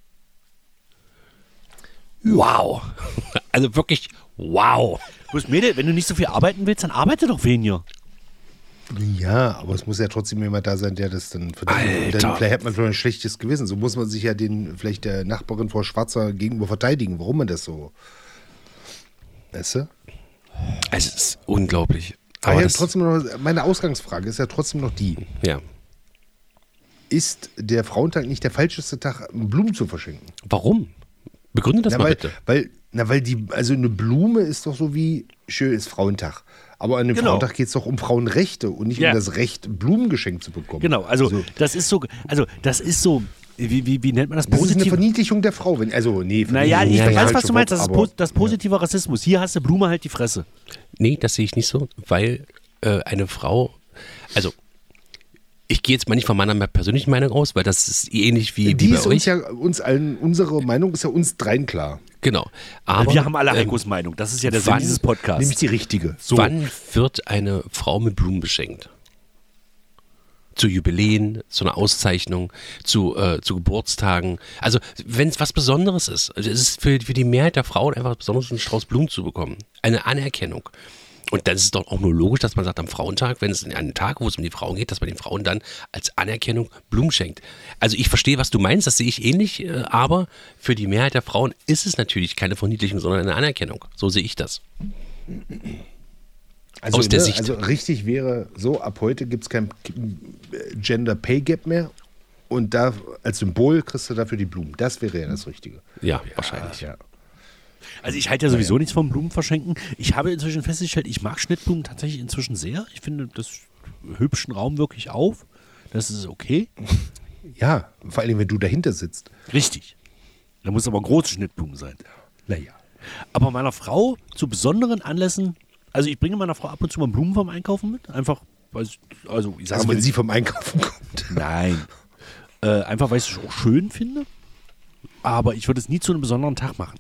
Wow. Also wirklich wow. Bloß Mädel, wenn du nicht so viel arbeiten willst, dann arbeite doch weniger. Ja, aber es muss ja trotzdem jemand da sein, der das dann verdient. Alter. Dann vielleicht hat man vielleicht ein schlechtes Gewissen. So muss man sich ja den, vielleicht der Nachbarin Frau Schwarzer gegenüber verteidigen, warum man das so. Weißt du? Es ist unglaublich. Aber Aber ja, das, trotzdem noch, meine Ausgangsfrage ist ja trotzdem noch die: ja. Ist der Frauentag nicht der falscheste Tag, Blumen zu verschenken? Warum? Begründe das Na, mal weil, bitte. Weil, na, weil die, also eine Blume ist doch so wie, schön ist Frauentag. Aber an dem Genau. Frauentag geht es doch um Frauenrechte und nicht Ja. um das Recht, Blumen geschenkt zu bekommen. Genau, also so. das ist so, also das ist so, wie, wie, wie nennt man das? Das ist eine Positiv. Verniedlichung der Frau. Wenn, also, nee, Naja, ich Verniedlichung ist weiß, das was falsche du meinst, das ist Wort, po aber- das positive Rassismus. Hier hast du Blume halt die Fresse. Nee, das sehe ich nicht so, weil äh, eine Frau, also ich gehe jetzt mal nicht von meiner persönlichen Meinung aus, weil das ist ähnlich wie, Die wie bei ist euch. uns ja, uns allen, unsere Meinung ist ja uns dreien klar. Genau. Aber Wir haben alle ähm, Heikos Meinung. Das ist ja der Sinn wann- dieses Podcasts. Nämlich die richtige. So. Wann wird eine Frau mit Blumen beschenkt? Zu Jubiläen, zu einer Auszeichnung, zu, äh, zu Geburtstagen. Also wenn es was Besonderes ist. Also es ist für, für die Mehrheit der Frauen einfach was Besonderes, einen Strauß Blumen zu bekommen. Eine Anerkennung. Und dann ist es doch auch nur logisch, dass man sagt, am Frauentag, wenn es an einem Tag, wo es um die Frauen geht, dass man den Frauen dann als Anerkennung Blumen schenkt. Also ich verstehe, was du meinst, das sehe ich ähnlich, äh, aber für die Mehrheit der Frauen ist es natürlich keine Verniedlichung, sondern eine Anerkennung. So sehe ich das. Also, Aus der ne, Sicht. also richtig wäre so, ab heute gibt es kein Gender Pay Gap mehr und da als Symbol kriegst du dafür die Blumen. Das wäre ja das Richtige. Ja, wahrscheinlich. Ja. Also ich halte ja sowieso nichts vom Blumen verschenken. Ich habe inzwischen festgestellt, ich mag Schnittblumen tatsächlich inzwischen sehr. Ich finde das hübschen Raum wirklich auf. Das ist okay. Ja, vor allem, wenn du dahinter sitzt. Richtig. Da muss aber große Schnittblumen sein. Naja. Aber meiner Frau zu besonderen Anlässen, also ich bringe meiner Frau ab und zu mal Blumen vom Einkaufen mit. Einfach, weil ich, also ich sage Also mal, wenn sie vom Einkaufen kommt. nein. Äh, einfach, weil ich es auch schön finde. Aber ich würde es nie zu einem besonderen Tag machen.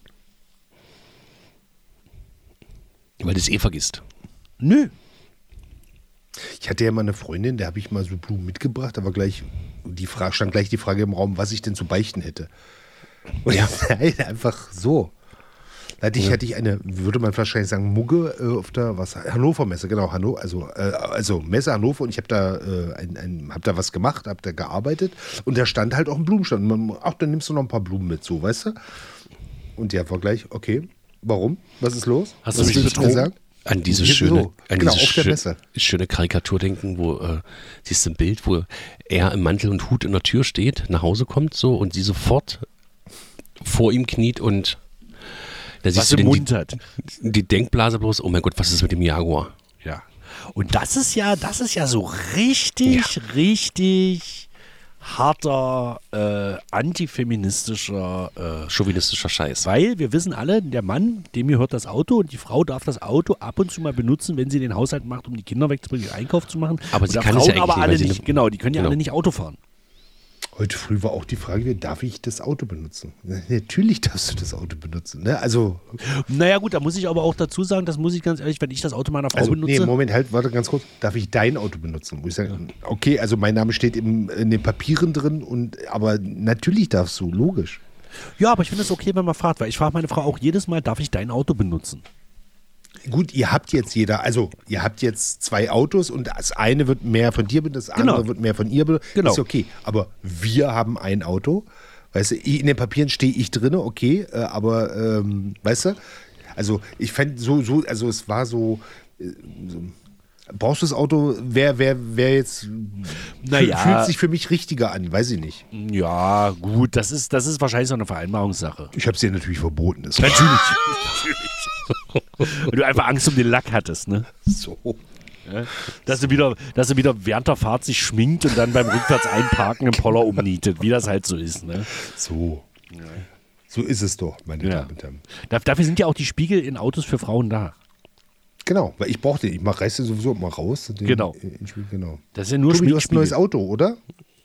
Weil du es eh vergisst. Nö. Ich hatte ja mal eine Freundin, der habe ich mal so Blumen mitgebracht, da war gleich die Frage, stand gleich die Frage im Raum, was ich denn zu beichten hätte. Und ja, einfach so. Da hatte ich, hatte ich eine, würde man wahrscheinlich sagen, Mugge äh, auf der was, Hannover Messe, genau, Hannover, also, äh, also Messe Hannover und ich habe da, äh, ein, ein, hab da was gemacht, habe da gearbeitet und da stand halt auch ein Blumenstand. Und man, ach, dann nimmst du noch ein paar Blumen mit, so, weißt du? Und der war gleich, okay, warum? Was ist los? Hast was du mich willst betrogen? mir sagen? An diese Hier schöne, so. an Genau, diese auf der schö- Messe. schöne Karikatur denken, wo äh, siehst du ein Bild, wo er im Mantel und Hut in der Tür steht, nach Hause kommt so und sie sofort vor ihm kniet und da Was siehst du im den, Mund die, hat. die Denkblase bloß, oh mein Gott, was ist mit dem Jaguar? Ja. Und das ist ja, das ist ja so richtig, richtig harter, äh, antifeministischer äh, Chauvinistischer Scheiß. Weil wir wissen alle, der Mann, dem gehört das Auto und die Frau darf das Auto ab und zu mal benutzen, wenn sie den Haushalt macht, um die Kinder wegzubringen, den Einkauf zu machen. Aber und sie da kann es Frauen ja aber eigentlich alle nicht, weil sie nicht. eine- Genau, die können ja genau. alle nicht Auto fahren. Heute früh war auch die Frage, darf ich das Auto benutzen? Natürlich darfst du das Auto benutzen. Ne? Also, Naja gut, da muss ich aber auch dazu sagen, das muss ich ganz ehrlich, wenn ich das Auto meiner Frau also benutze. nee, Moment, halt, warte ganz kurz. Darf ich dein Auto benutzen? Wo ich sage, okay, also mein Name steht im, in den Papieren drin, und aber natürlich darfst du, logisch. Ja, aber ich finde es okay, wenn man fragt, weil ich frage meine Frau auch jedes Mal, darf ich dein Auto benutzen? Gut, ihr habt jetzt jeder, also ihr habt jetzt zwei Autos und das eine wird mehr von dir benutzt, das andere Genau. wird mehr von ihr benutzt. Genau. Ist okay. Aber wir haben ein Auto. Weißt du, in den Papieren stehe ich drin, okay, äh, aber ähm, weißt du, also ich fände so, so, also es war so, äh, so brauchst du das Auto, wer, wer, wer jetzt Naja. fühlt sich für mich richtiger an, weiß ich nicht. Ja, gut, das ist, das ist wahrscheinlich so eine Vereinbarungssache. Ich habe es dir natürlich verboten. Das Natürlich. Natürlich. Weil du einfach Angst um den Lack hattest, ne? so. Ja? Dass du wieder, dass du wieder während der Fahrt sich schminkt und dann beim rückwärts einparken im Poller umnietet, wie das halt so ist, ne? So. So ist es doch, meine Ja. Damen und Herren. Da- Dafür sind ja auch die Spiegel in Autos für Frauen da. Genau, weil ich brauche den. Ich mach, reiß den sowieso mal raus. Den, Genau. in- in- genau. Das ist ja nur Tobi, du hast ein neues Schminkspiegel. Auto, oder?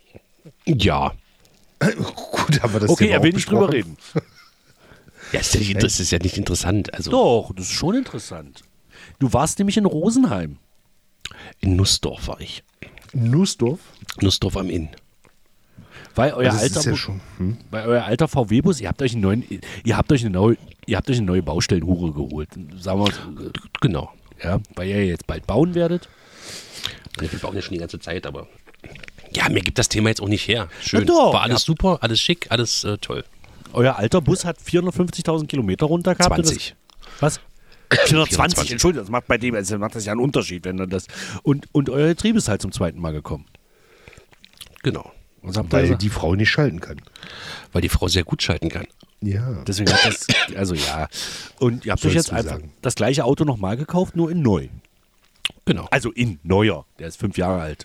Ja. Gut, haben wir das Okay, Thema er auch will nicht drüber besprochen. reden. Ja, ist ja nicht, das ist ja nicht interessant. Also Doch, das ist schon interessant. Du warst nämlich in Rosenheim. in Nussdorf war ich. Nussdorf? Nussdorf am Inn. Weil euer, Also das alter, ist ja Bu- schon, hm? weil euer alter V W-Bus, ihr habt euch einen neuen, ihr habt euch eine neue, ihr habt euch eine neue Baustellenhure geholt. Sagen wir, Genau. ja, weil ihr jetzt bald bauen werdet. Wir bauen ja schon die ganze Zeit, aber ja, mir gibt das Thema jetzt auch nicht her. Schön. Na doch, War alles ja. super, alles schick, alles äh, toll. Euer alter Bus hat vierhundertfünfzigtausend Kilometer runter gehabt. und zwanzig. Das, was? vierhundertzwanzig, vierhundertzwanzig. Entschuldigung, das macht bei dem, also macht das ja einen Unterschied, wenn dann das. Und, und euer Getriebe ist halt zum zweiten Mal gekommen. Genau. Was habt ihr Weil gesagt? die Frau nicht schalten kann. Weil die Frau sehr gut schalten kann. Ja. Deswegen hat das, also ja. Und ihr habt euch Sollst jetzt du einfach sagen. das gleiche Auto nochmal gekauft, nur in neu. Genau. Also in neuer. Der ist fünf Jahre alt.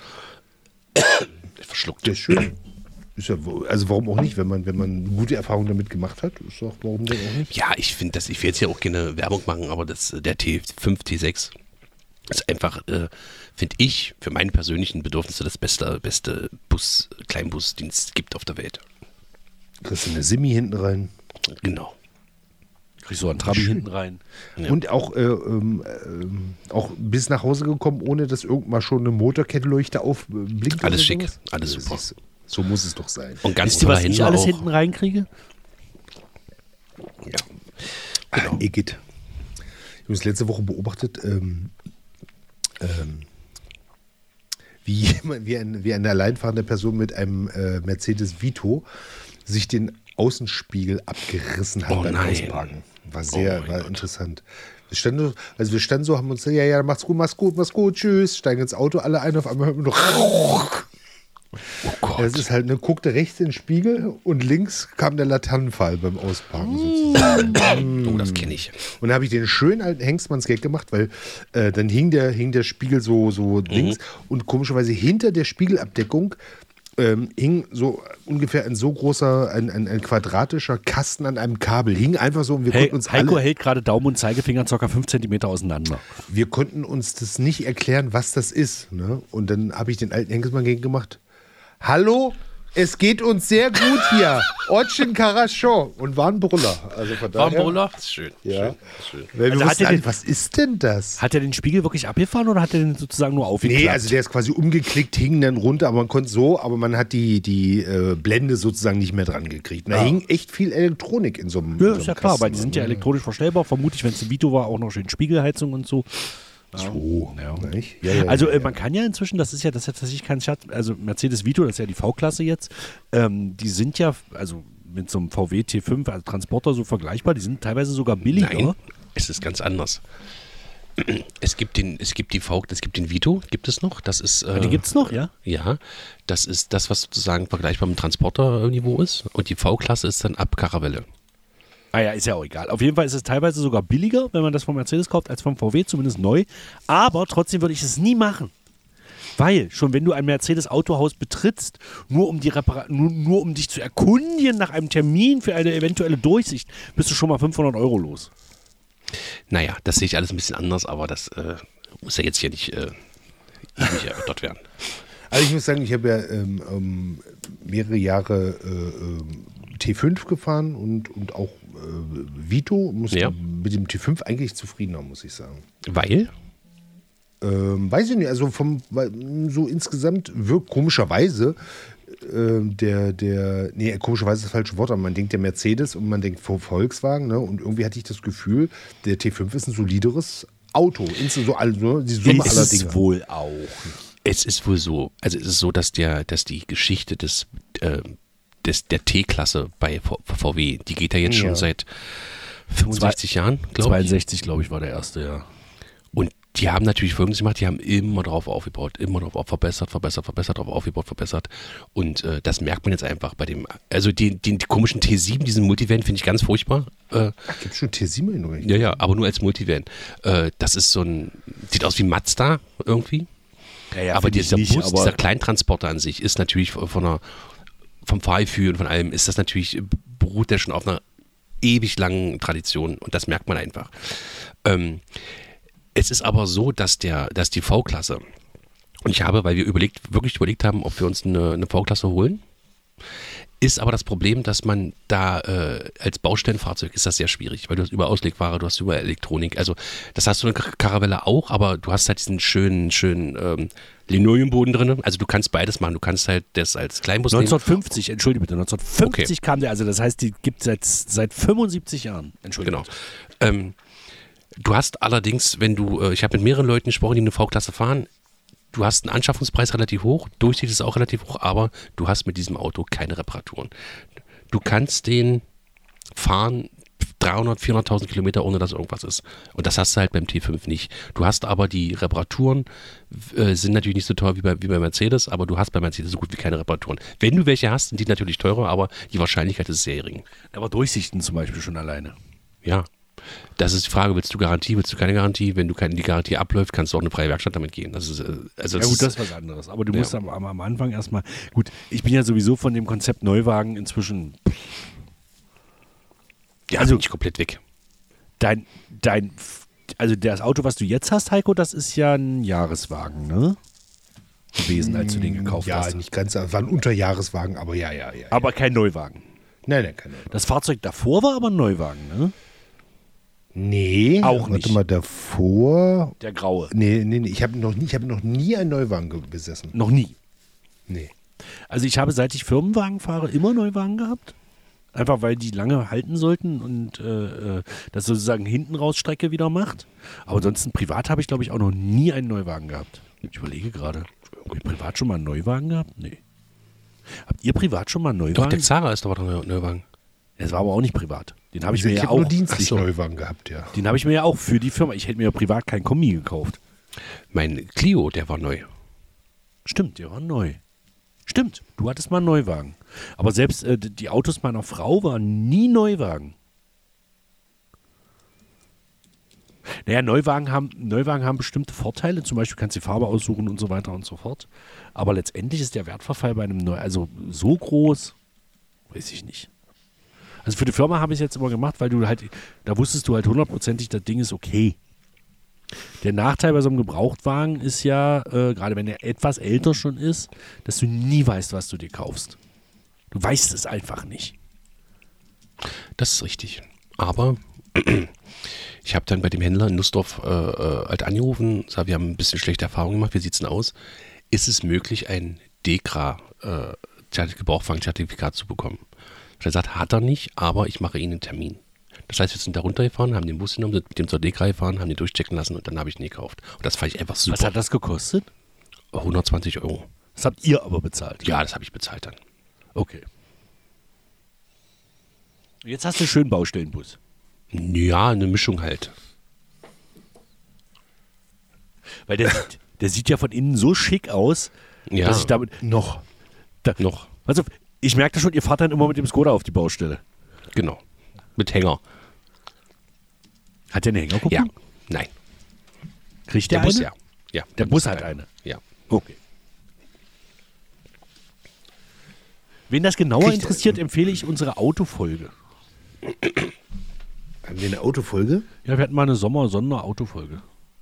Verschluckt. Der ist schön. Ist ja, also warum auch nicht, wenn man, wenn man gute Erfahrungen damit gemacht hat, ist doch, warum denn auch nicht? Ja, ich finde das, ich will jetzt hier auch keine Werbung machen, aber das, der T fünf, T sechs ist einfach, äh, finde ich, für meine persönlichen Bedürfnisse das beste, beste Bus, Kleinbus, den es gibt auf der Welt. Kriegst du eine Simi hinten rein. Genau. Kriegst du einen Trabi Schön. hinten rein. Ja. Und auch, äh, ähm, ähm, auch bis nach Hause gekommen, ohne dass irgendwann schon eine Motorkettenleuchte aufblinkt. Alles oder schick, sowas? alles Das super. ist- So muss es doch sein. Und ganz Wisst ihr, was toller ich Händler alles auch. hinten reinkriege? Ja. Genau. Ich habe es letzte Woche beobachtet, ähm, ähm, wie, jemand, wie, ein, wie eine alleinfahrende Person mit einem äh, Mercedes Vito sich den Außenspiegel abgerissen hat Oh beim nein. Ausparken. War sehr, Oh mein war Gott. interessant. Wir standen, so- also wir standen so, haben uns gesagt, ja, ja, macht's gut, mach's gut, mach's gut, tschüss, steigen ins Auto, alle ein, auf einmal hört man noch. Oh Gott. Das ist halt, ne, guckte rechts in den Spiegel und links kam der Laternenfall beim Ausparken sozusagen. Oh, das kenne ich. Und da habe ich den schönen alten Hengstmanns-Gag gemacht, weil äh, dann hing der, hing der Spiegel so, so links und komischerweise hinter der Spiegelabdeckung ähm, hing so ungefähr ein so großer, ein, ein, ein quadratischer Kasten an einem Kabel. Hing einfach so und wir Hey, konnten uns Heiko alle, hält gerade Daumen und Zeigefinger ca. fünf Zentimeter auseinander. wir konnten uns das nicht erklären, was das ist. Ne? Und dann habe ich den alten Hengstmann gegen gemacht. Hallo? Es geht uns sehr gut hier. Otschen Karascho. Und war ein Brüller. Also von daher, Warmbrüller? Schön. Ja. Schön. schön. Weil wir Also hat wussten er alle, den- was ist denn das? Hat er den Spiegel wirklich abgefahren oder hat er den sozusagen nur aufgeklappt? Nee, also der ist quasi umgeklickt, hing dann runter, aber man konnte so, aber man hat die, die äh, Blende sozusagen nicht mehr dran gekriegt. Und da hing echt viel Elektronik in so einem. in Ja, so ist einem ja klar, Kasten. weil die sind ja elektronisch verstellbar. Vermutlich, wenn es ein Vito war, auch noch schön Spiegelheizung und so. So, Ja. nicht? Ja, ja, Also ja, äh, ja. man kann ja inzwischen, das ist ja, das ist ja tatsächlich kein Scherz, also Mercedes Vito, das ist ja die V-Klasse jetzt, ähm, die sind ja, also mit so einem V W T fünf, also Transporter so vergleichbar, die sind teilweise sogar billiger. Nein, es ist ganz anders. Es gibt den, es gibt die V, es gibt den Vito, gibt es noch. Das ist. Äh, Die gibt's noch, ja? Ja, das ist das, was sozusagen vergleichbar mit dem Transporter-Niveau ist. Und die V-Klasse ist dann ab Caravelle. Ah ja, ist ja auch egal. Auf jeden Fall ist es teilweise sogar billiger, wenn man das vom Mercedes kauft, als vom V W, zumindest neu. Aber trotzdem würde ich es nie machen. Weil, schon wenn du ein Mercedes-Autohaus betrittst, nur um, die Repara- nur, nur um dich zu erkundigen nach einem Termin für eine eventuelle Durchsicht, bist du schon mal fünfhundert Euro los. Naja, das sehe ich alles ein bisschen anders, aber das äh, muss ja jetzt hier nicht äh, ewig erörtert werden. Also ich muss sagen, ich habe ja ähm, ähm, mehrere Jahre äh, ähm, T fünf gefahren und, und auch äh, Vito. Musste Ja. mit dem T fünf eigentlich zufriedener, muss ich sagen. Weil? Ähm, weiß ich nicht, also vom weil, so insgesamt wirkt komischerweise äh, der, der, nee, komischerweise ist das falsche Wort, aber man denkt der Mercedes und man denkt Volkswagen, ne? Und irgendwie hatte ich das Gefühl, der T fünf ist ein solideres Auto. Instant so all, ne? Die Summe Ist aller es Dinge. wohl auch. Es ist wohl so, also es ist so, dass der, dass die Geschichte des, äh, des der T-Klasse bei v- V W, die geht ja jetzt schon Ja. seit fünfundsechzig Jahren, glaube ich. zweiundsechzig, glaube ich, war der erste, ja. Und die haben natürlich Folgendes gemacht, die haben immer drauf aufgebaut, immer drauf verbessert, verbessert, verbessert, drauf aufgebaut, verbessert. Und äh, das merkt man jetzt einfach bei dem, also den, den komischen T sieben, diesen Multivan, finde ich ganz furchtbar. Äh, Ach, gibt schon T sieben in Norwegen? ja, ja, aber nur als Multivan. Äh, das ist so ein, sieht aus wie ein Mazda irgendwie. Ja, ja, aber find ich dieser nicht, Bus, aber- dieser Kleintransporter an sich ist natürlich von einer, vom Fahrgefühl und von allem ist das natürlich, beruht der schon auf einer ewig langen Tradition und das merkt man einfach. Ähm, es ist aber so, dass der, dass die V-Klasse, und ich habe, weil wir überlegt, wirklich überlegt haben, ob wir uns eine, eine V-Klasse holen, ist aber das Problem, dass man da äh, als Baustellenfahrzeug ist das sehr schwierig, weil du hast über Auslegware, du hast über Elektronik, also das hast du in der Caravelle auch, aber du hast halt diesen schönen, schönen ähm, Linoleumboden drin, also du kannst beides machen, du kannst halt das als Kleinbus nehmen. neunzehnhundertfünfzig, entschuldige bitte, neunzehnhundertfünfzig kam der, also das heißt, die gibt es seit, seit fünfundsiebzig Jahren. Entschuldige. Genau. Ähm, du hast allerdings, wenn du, äh, ich habe mit mehreren Leuten gesprochen, die eine V-Klasse fahren, du hast einen Anschaffungspreis relativ hoch, Durchsicht ist auch relativ hoch, aber du hast mit diesem Auto keine Reparaturen. Du kannst den fahren dreihundert, vierhunderttausend Kilometer, ohne dass irgendwas ist. Und das hast du halt beim T fünf nicht. Du hast aber die Reparaturen, äh, sind natürlich nicht so teuer wie bei, wie bei Mercedes, aber du hast bei Mercedes so gut wie keine Reparaturen. Wenn du welche hast, sind die natürlich teurer, aber die Wahrscheinlichkeit ist sehr gering. Aber Durchsichten zum Beispiel schon alleine. Ja. Das ist die Frage, willst du Garantie, willst du keine Garantie? Wenn du keine, die Garantie abläuft, kannst du auch eine freie Werkstatt damit gehen. Das ist, äh, also Ja das gut, ist, das ist was anderes. Aber du Ja. musst am, am, am Anfang erstmal, gut, ich bin ja sowieso von dem Konzept Neuwagen inzwischen, ja, also- bin ich komplett weg. dein, dein, also das Auto, was du jetzt hast, Heiko, das ist ja ein Jahreswagen, ne? Gewesen, als du den gekauft Ja, hast. nicht ganz, war ein Unterjahreswagen, aber ja, ja, ja. Aber kein Neuwagen. Nein, nein, keine Ahnung. Das Fahrzeug davor war aber ein Neuwagen, ne? Nee, Auch warte nicht. mal, davor. Der graue. Nee, nee, nee, ich habe noch, nie- ich hab noch nie einen Neuwagen ge- besessen. Noch nie. Nee. Also ich habe, seit ich Firmenwagen fahre, immer Neuwagen gehabt. Einfach weil die lange halten sollten und äh, äh, das sozusagen hinten raus Strecke wieder macht. Aber ansonsten privat habe ich, glaube ich, auch noch nie einen Neuwagen gehabt. Ich überlege gerade. Habt ihr privat schon mal einen Neuwagen gehabt? Nee. Habt ihr privat schon mal einen Doch, Neuwagen? der Xara ist doch der Neuwagen. Das war aber auch nicht privat. Den habe ich Ich, mir ich ja habe nur auch. dienstlich Ach so. Neuwagen gehabt, ja. Den habe ich mir ja auch für die Firma. Ich hätte mir ja privat kein Kombi gekauft. Mein Clio, der war neu. Stimmt, der war neu. Stimmt, du hattest mal einen Neuwagen. Aber selbst äh, die Autos meiner Frau waren nie Neuwagen. Naja, Neuwagen haben, Neuwagen haben bestimmte Vorteile. Zum Beispiel kannst du die Farbe aussuchen und so weiter und so fort. Aber letztendlich ist der Wertverfall bei einem Neu... Also so groß, weiß ich nicht. Also für die Firma habe ich es jetzt immer gemacht, weil du halt... Da wusstest du halt hundertprozentig, das Ding ist okay. Der Nachteil bei so einem Gebrauchtwagen ist ja, äh, gerade wenn er etwas älter schon ist, dass du nie weißt, was du dir kaufst. Du weißt es einfach nicht. Das ist richtig. Aber ich habe dann bei dem Händler in Nussdorf äh, äh, halt angerufen, sag, wir haben ein bisschen schlechte Erfahrungen gemacht, wie sieht es denn aus? Ist es möglich, ein DEKRA äh, Gebrauchtwagen-Zertifikat zu bekommen? Er hat gesagt, hat er nicht, aber ich mache Ihnen einen Termin. Das heißt, wir sind da runtergefahren, haben den Bus genommen, sind mit dem zur DEKRA gefahren, haben den durchchecken lassen und dann habe ich ihn gekauft. Und das fand ich einfach super. Was hat das gekostet? hundertzwanzig Euro. Das habt ihr aber bezahlt. Ja, das habe ich bezahlt dann. Okay. Jetzt hast du einen schönen Baustellenbus. Ja, eine Mischung halt. Weil der, sieht, der sieht ja von innen so schick aus, Ja, dass ich damit noch. Da, noch. Also, ich merke das schon, ihr fahrt dann immer mit dem Skoda auf die Baustelle. Genau. Mit Hänger. Hat der eine Hängerkupplung? Ja. Nein. Kriegt der, Der Bus, eine? ja. ja. Der Bus hat eine. Ja. Okay. Wen das genauer Kriegt- interessiert, empfehle ich unsere Autofolge. Haben wir eine Autofolge? Ja, wir hatten mal eine Sommer-Sonder-Autofolge.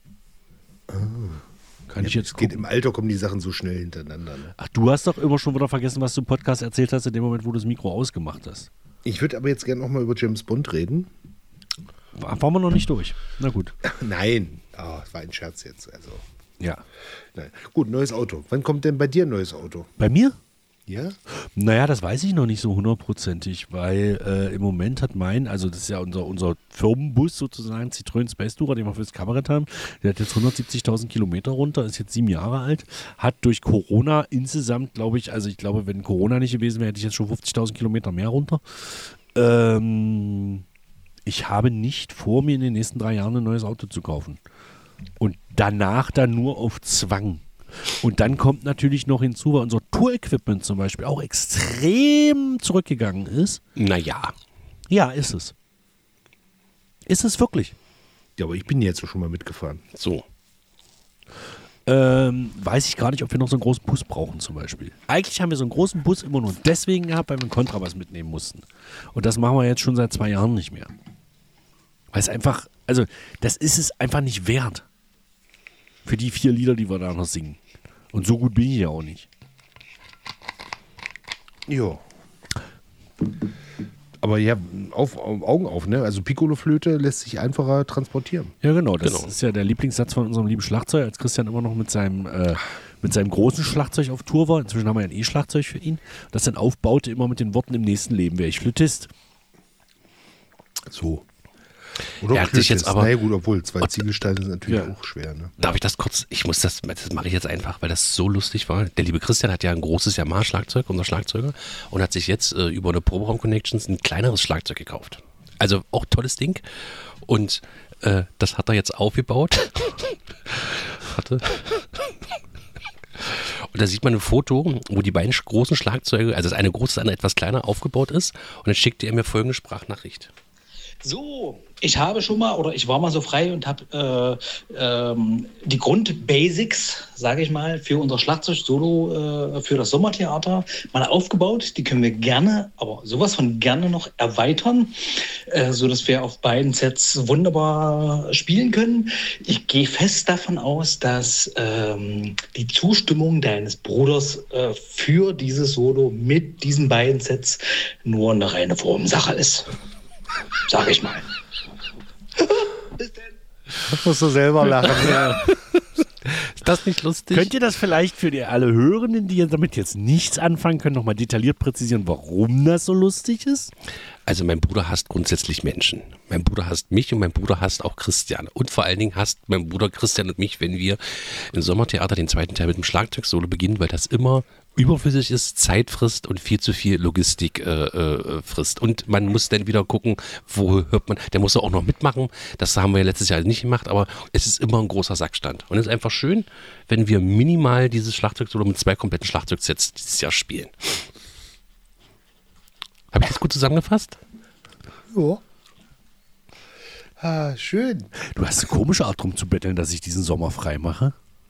Kann ich jetzt Es geht gucken. im Alter, kommen die Sachen so schnell hintereinander. Ne? Ach, du hast doch immer schon wieder vergessen, was du im Podcast erzählt hast, in dem Moment, wo du das Mikro ausgemacht hast. Ich würde aber jetzt gerne noch mal über James Bond reden. War- Waren wir noch nicht durch. Na gut. Nein, ah, das war ein Scherz jetzt. Also, Ja. nein. Gut, neues Auto. Wann kommt denn bei dir ein neues Auto? Bei mir? Ja? Naja, das weiß ich noch nicht so hundertprozentig, weil äh, im Moment hat mein, also das ist ja unser, unser Firmenbus sozusagen, Citroën Space Tourer, den wir fürs Kabarett haben, der hat jetzt hundertsiebzigtausend Kilometer runter, ist jetzt sieben Jahre alt, hat durch Corona insgesamt, glaube ich, also ich glaube, wenn Corona nicht gewesen wäre, hätte ich jetzt schon fünfzigtausend Kilometer mehr runter. Ähm, ich habe nicht vor, mir in den nächsten drei Jahren ein neues Auto zu kaufen. Und danach dann nur auf Zwang. Und dann kommt natürlich noch hinzu, weil unser Tour-Equipment zum Beispiel auch extrem zurückgegangen ist. Naja. Ja, ist es. Ist es wirklich. Ja, aber ich bin jetzt schon mal mitgefahren. So. Ähm, weiß ich gar nicht, ob wir noch so einen großen Bus brauchen zum Beispiel. Eigentlich haben wir so einen großen Bus immer nur deswegen gehabt, weil wir einen Kontrabass mitnehmen mussten. Und das machen wir jetzt schon seit zwei Jahren nicht mehr. Weil es einfach, also das ist es einfach nicht wert. Für die vier Lieder, die wir da noch singen. Und so gut bin ich ja auch nicht. Ja. Aber ja, auf, auf, Augen auf, ne? Also Piccolo-Flöte lässt sich einfacher transportieren. Ja, genau. Das Genau. ist ja der Lieblingssatz von unserem lieben Schlagzeug, als Christian immer noch mit seinem, äh, mit seinem großen Schlagzeug auf Tour war. Inzwischen haben wir ja ein E-Schlagzeug für ihn. Das dann aufbaute immer mit den Worten: im nächsten Leben wäre ich Flötist. So. Oder Er hat sich jetzt aber- Na ja, gut, obwohl zwei Ziegelsteine sind natürlich Ja. auch schwer, ne? Darf ich das kurz? Ich muss das, das mache ich jetzt einfach, weil das so lustig war. Der liebe Christian hat ja ein großes Yamaha-Schlagzeug, unser Schlagzeuger, und hat sich jetzt äh, über eine Proberaum-Connections ein kleineres Schlagzeug gekauft. Also auch tolles Ding. Und äh, das hat er jetzt aufgebaut. Warte. Und da sieht man ein Foto, wo die beiden großen Schlagzeuge, also das eine große, das andere etwas kleiner, aufgebaut ist. Und dann schickte er mir folgende Sprachnachricht. So, ich habe schon mal oder ich war mal so frei und habe äh, ähm, die Grundbasics, sage ich mal, für unser Schlagzeug-Solo, äh, für das Sommertheater mal aufgebaut. Die können wir gerne, aber sowas von gerne noch erweitern, äh, sodass wir auf beiden Sets wunderbar spielen können. Ich gehe fest davon aus, dass ähm, die Zustimmung deines Bruders äh, für dieses Solo mit diesen beiden Sets nur eine reine Formsache ist. Sag ich mal. Bis denn. Das musst du selber lachen. Ist das nicht lustig? Könnt ihr das vielleicht für die alle Hörenden, die damit jetzt nichts anfangen können, nochmal detailliert präzisieren, warum das so lustig ist? Also mein Bruder hasst grundsätzlich Menschen. Mein Bruder hasst mich und mein Bruder hasst auch Christian. Und vor allen Dingen hasst mein Bruder Christian und mich, wenn wir im Sommertheater den zweiten Teil mit dem Schlagzeugsolo beginnen, weil das immer überflüssig ist, Zeit frisst und viel zu viel Logistik äh, äh, frisst. Und man muss dann wieder gucken, wo hört man, der muss auch noch mitmachen. Das haben wir ja letztes Jahr nicht gemacht, aber es ist immer ein großer Sackstand. Und es ist einfach schön, wenn wir minimal dieses Schlagzeugsolo mit zwei kompletten Schlagzeugsets dieses Jahr spielen. Habe ich das gut zusammengefasst? Ja. Ah, schön. Du hast eine komische Art, drum zu betteln, dass ich diesen Sommer frei mache.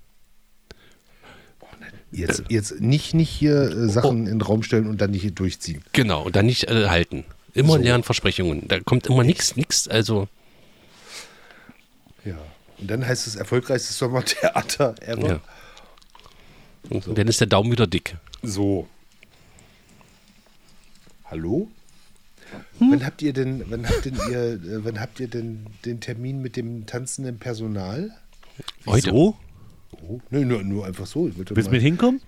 Jetzt, jetzt nicht, nicht hier äh, Sachen in den Raum stellen und dann nicht hier durchziehen. Genau, und dann nicht äh, halten. Immer So. leeren Versprechungen. Da kommt immer nichts, nichts. Also, Ja. Und dann heißt es erfolgreichste Sommertheater ever. ja. Und dann ist der Daumen wieder dick. So. Hallo? Wann habt ihr denn, wann habt denn ihr, äh, wann habt ihr denn den Termin mit dem tanzenden Personal? Heute. So? Oh, nee, nur, nur einfach so. Ich wollte Willst du mal- mit hinkommen?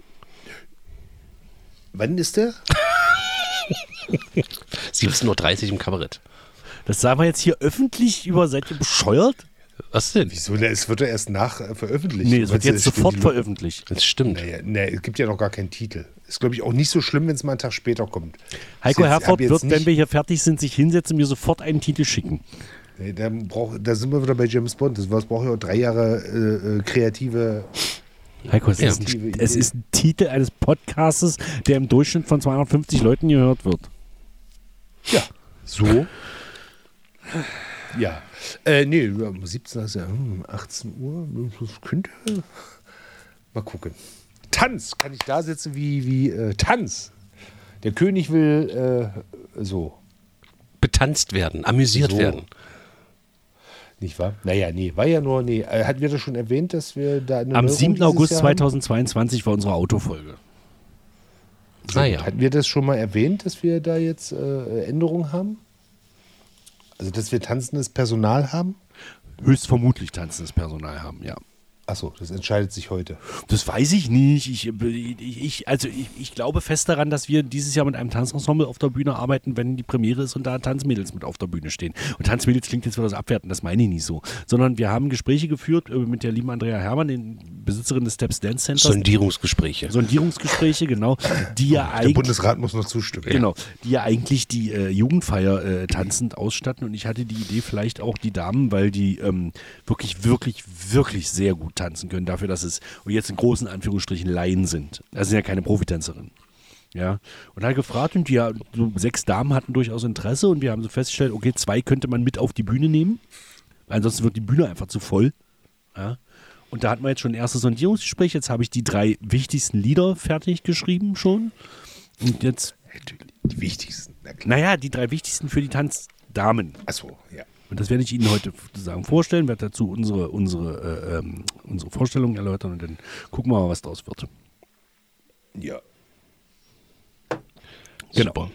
Wann ist der? siebzehn Uhr dreißig im Kabarett. Das sagen wir jetzt hier öffentlich über, seid ihr bescheuert? Was denn? Wieso? Na, es wird ja erst nach äh, veröffentlicht. Nee, es wird Meinst du, jetzt stehen sofort die- veröffentlicht. Das stimmt. Naja, nee, es gibt ja noch gar keinen Titel. Ist, glaube ich, auch nicht so schlimm, wenn es mal einen Tag später kommt. Heiko Ist jetzt- Herford hab jetzt wird, nicht- wenn wir hier fertig sind, sich hinsetzen und mir sofort einen Titel schicken. Nee, da, brauch, da sind wir wieder bei James Bond. Das braucht ja auch drei Jahre äh, kreative. Heiko, es, Ja. ist ein, es ist ein Titel eines Podcastes, der im Durchschnitt von zweihundertfünfzig Leuten gehört wird. Ja. So? Ja. Äh, nee, siebzehn ist ja hm, achtzehn Uhr. Das könnte. Mal gucken. Tanz. Kann ich da sitzen wie, wie äh, Tanz? Der König will äh, so. Betanzt werden, amüsiert So. werden. Nicht wahr? Naja, nee, war ja nur, nee. Äh, hatten wir das schon erwähnt, dass wir da eine Am Neuerung siebten dieses August Jahr zweitausendzweiundzwanzig war unsere Autofolge. haben? Ah ja. Hatten wir das schon mal erwähnt, dass wir da jetzt äh, Änderungen haben? Also, dass wir tanzendes Personal haben? Höchstvermutlich tanzendes Personal haben, ja. Achso, das entscheidet sich heute. Das weiß ich nicht. Ich, ich, ich, also ich, ich glaube fest daran, dass wir dieses Jahr mit einem Tanzensemble auf der Bühne arbeiten, wenn die Premiere ist und da Tanzmädels mit auf der Bühne stehen. Und Tanzmädels klingt jetzt wieder so abwertend, das meine ich nicht so. Sondern wir haben Gespräche geführt äh, mit der lieben Andrea Herrmann, den Besitzerin des Steps Dance Centers. Sondierungsgespräche. Sondierungsgespräche, genau. Die ja Der eigentlich. Bundesrat muss noch zustimmen. Genau, die ja eigentlich die äh, Jugendfeier äh, tanzend ausstatten und ich hatte die Idee, vielleicht auch die Damen, weil die ähm, wirklich, wirklich, wirklich sehr gut tanzen können, dafür, dass es, und jetzt in großen Anführungsstrichen, Laien sind. Das sind ja keine Profitänzerinnen. Ja, und hat gefragt und die, ja, so sechs Damen hatten durchaus Interesse und wir haben so festgestellt, okay, zwei könnte man mit auf die Bühne nehmen, ansonsten wird die Bühne einfach zu voll. Ja. Und da hatten wir jetzt schon ein erstes Sondierungsgespräch, jetzt habe ich die drei wichtigsten Lieder fertig geschrieben schon. Und jetzt, Die wichtigsten. Na klar. naja, die drei wichtigsten für die Tanzdamen. Achso, ja. Und das werde ich Ihnen heute sozusagen vorstellen, werde dazu unsere, unsere, äh, ähm, unsere Vorstellungen erläutern und dann gucken wir mal, was daraus wird. Ja. Genau. Super.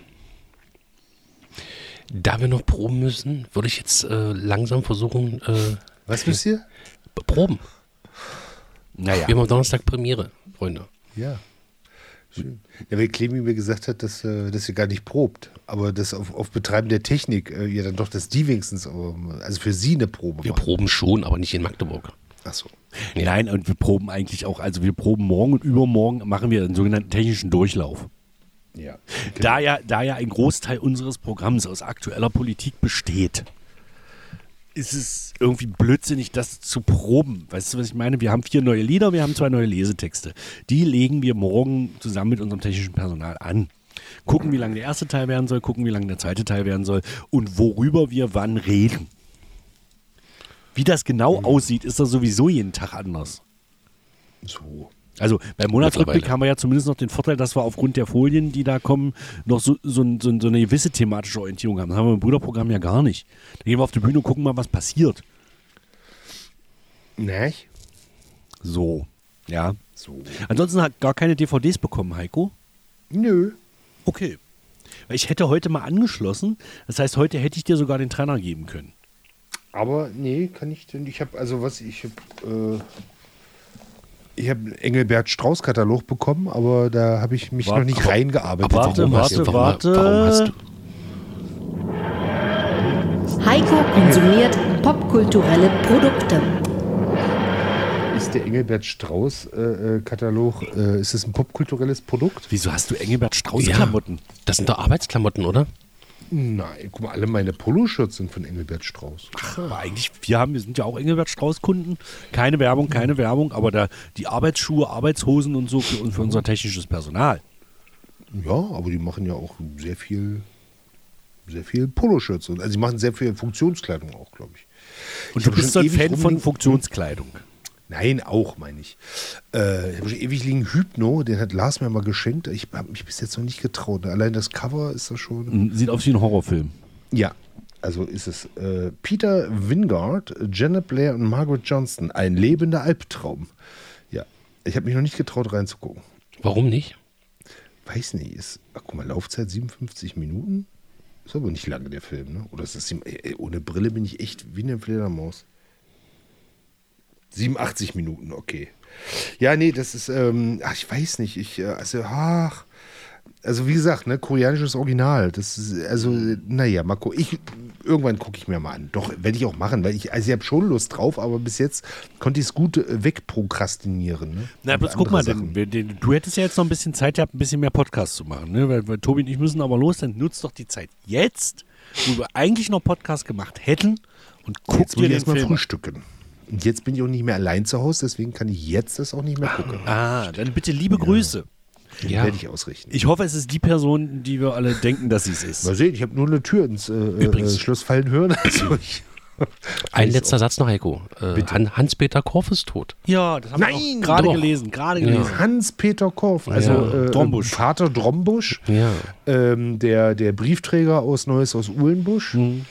Da wir noch proben müssen, würde ich jetzt äh, langsam versuchen, äh, Was müsst ihr? proben. Naja. Wir haben am Donnerstag Premiere, Freunde. Ja. Schön. Ja, weil Clemi mir gesagt hat, dass, äh, dass ihr gar nicht probt, aber dass auf, auf Betreiben der Technik äh, ihr dann doch, dass die wenigstens, ähm, also für sie eine Probe Wir machen. proben schon, aber nicht in Magdeburg. Achso. Nein, und wir proben eigentlich auch, also wir proben morgen und übermorgen machen wir einen sogenannten technischen Durchlauf. Ja. Da ja, da ja ein Großteil unseres Programms aus aktueller Politik besteht, ist es irgendwie blödsinnig, das zu proben. Weißt du, was ich meine? Wir haben vier neue Lieder, wir haben zwei neue Lesetexte. Die legen wir morgen zusammen mit unserem technischen Personal an. Gucken, wie lang der erste Teil werden soll, gucken, wie lang der zweite Teil werden soll und worüber wir wann reden. Wie das genau aussieht, ist das sowieso jeden Tag anders. So. Also beim Monatsrückblick Mittlerweile. haben wir ja zumindest noch den Vorteil, dass wir aufgrund der Folien, die da kommen, noch so, so, so, so eine gewisse thematische Orientierung haben. Das haben wir im Brüderprogramm ja gar nicht. Da gehen wir auf die Bühne und gucken mal, was passiert. Ne? So, ja. So. Ansonsten hat gar keine D V Ds bekommen, Heiko. Nö. Okay. Weil ich hätte heute mal angeschlossen. Das heißt, heute hätte ich dir sogar den Trainer geben können. Aber nee, kann ich denn. Ich habe, also was, ich habe. Äh, ich habe einen Engelbert Strauß-Katalog bekommen, aber da habe ich mich Warte, noch nicht aber- reingearbeitet. Warte, warum hast warte, du, warum, warte. warum hast du? Heiko konsumiert popkulturelle Produkte. Ist der Engelbert Strauß-Katalog, äh, ist das ein popkulturelles Produkt? Wieso hast du Engelbert Ja, Strauß-Klamotten? das sind doch Arbeitsklamotten, oder? Nein, guck mal, alle meine Poloshirts sind von Engelbert Strauß. Aber eigentlich, wir, haben, wir sind ja auch Engelbert Strauß-Kunden. Keine Werbung, keine Werbung, aber da, die Arbeitsschuhe, Arbeitshosen und so für, für unser technisches Personal. Ja, aber die machen ja auch sehr viel, sehr viel Poloshirts. Also die machen sehr viel Funktionskleidung auch, glaube ich. Und Ich du hab bist so schon ein ewig Fan von rumliegen- Funktionskleidung. Nein, auch, meine ich. Äh, ich habe schon ewig liegen Hypno, den hat Lars mir mal geschenkt. Ich habe mich bis jetzt noch nicht getraut. Allein das Cover ist das schon. Sieht aus wie ein Horrorfilm. Ja, also ist es äh, Peter Wingard, Janet Blair und Margaret Johnston. Ein lebender Albtraum. Ja, ich habe mich noch nicht getraut reinzugucken. Warum nicht? Weiß nicht, ist, ach, guck mal, Laufzeit siebenundfünfzig Minuten. Ist aber nicht lange der Film, ne? Oder ist das, ey, ohne Brille bin ich echt wie eine Fledermaus. siebenundachtzig Minuten, okay. Ja, nee, das ist, ähm, ach, ich weiß nicht, ich, äh, also, ach, also wie gesagt, ne, koreanisches Original, das ist, also, naja, mal gucken, ich, irgendwann gucke ich mir mal an, doch, werde ich auch machen, weil ich, also ich habe schon Lust drauf, aber bis jetzt konnte ich es gut äh, wegprokrastinieren, ne? Na, Und bloß guck andere mal, Sachen. denn, denn, du hättest ja jetzt noch ein bisschen Zeit gehabt, ein bisschen mehr Podcasts zu machen, ne? Weil, weil Tobi und ich müssen aber los, dann nutzt doch die Zeit jetzt, wo wir eigentlich noch Podcast gemacht hätten und guck Jetzt muss dir ich den erstmal Film an. frühstücken. Und jetzt bin ich auch nicht mehr allein zu Hause, deswegen kann ich jetzt das auch nicht mehr gucken. Ah, dann bitte liebe Grüße. Ja. Werde ich ausrichten. Ich hoffe, es ist die Person, die wir alle denken, dass sie es ist. Mal sehen, ich habe nur eine Tür ins äh, Übrigens. äh, Schloss fallen hören. Also ich, Ein letzter Satz noch, Heiko. Äh, Han- Hans-Peter Korff ist tot. Ja, das haben Nein, wir auch gerade doch. gelesen, gerade Ja. gelesen. Hans-Peter Korff, also Ja. äh, Drombusch. Vater Drombusch, Ja. ähm, der, der Briefträger aus Neues aus Uhlenbusch. Mhm.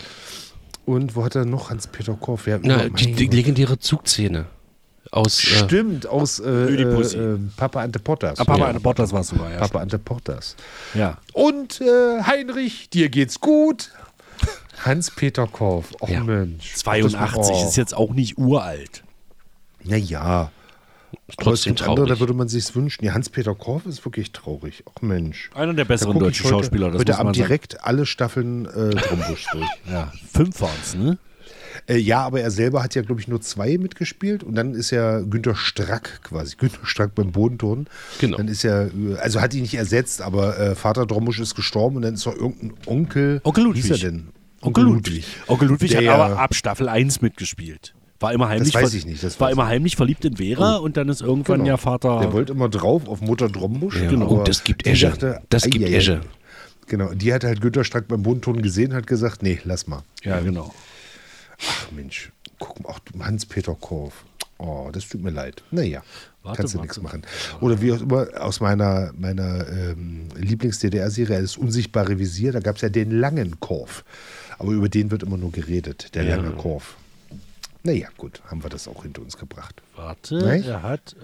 Und wo hat er noch Hans-Peter Korff? Ja, Na, mein die, die Gott. legendäre Zugszene. Aus, äh, Stimmt, aus äh, äh, Ödipussy. äh, Papa Ante Pottas. Ah, Papa Ja. eine Bottas war es sogar, ja. Papa Ante Pottas. Ja. Und äh, Heinrich, dir geht's gut. Hans-Peter Korff. Oh Ja. Mensch. zweiundachtzig Oh. ist jetzt auch nicht uralt. Naja. Aber es trotzdem gibt andere, da traurig. würde man sich wünschen. Ja, Hans-Peter Korff ist wirklich traurig. Ach Mensch. Einer der Da besseren gucke ich deutschen heute, Schauspieler, das heute muss man Abend sagen. direkt alle Staffeln äh, Drombusch durch. Ja, fünf waren es, ne? Äh, ja, aber er selber hat ja, glaube ich, nur zwei mitgespielt. Und dann ist ja Günter Strack quasi. Günter Strack beim Bodenturnen. Genau. Dann ist er, äh, also hat ihn nicht ersetzt, aber äh, Vater Drombusch ist gestorben und dann ist doch irgendein Onkel. Onkel Ludwig. Wie hieß er denn? Onkel Ludwig. Onkel Ludwig Der hat ja- aber ab Staffel eins mitgespielt. War immer heimlich, weiß ver- ich nicht, das war weiß immer ich heimlich verliebt in Vera und dann ist irgendwann Genau. ja Vater. Der wollte immer drauf auf Mutter Drombusch. Ja, aber gut, das gibt die Esche. dachte, Das gibt ei, ei, ei. Esche. Genau, die hat halt Günter Strack beim Bodenturnen gesehen, hat gesagt, nee, lass mal. ja, genau. Ach Mensch, guck mal, auch Hans-Peter Korff. Oh, das tut mir leid. Naja, Warte, kannst du warte. nichts machen. Oder wie auch immer, aus meiner, meiner ähm, Lieblings-D D R-Serie, das unsichtbare Visier, da gab es ja den langen Korff. Aber über den wird immer nur geredet, der Ja. lange Korff. Naja, gut, haben wir das auch hinter uns gebracht. Warte, Nicht? er hat,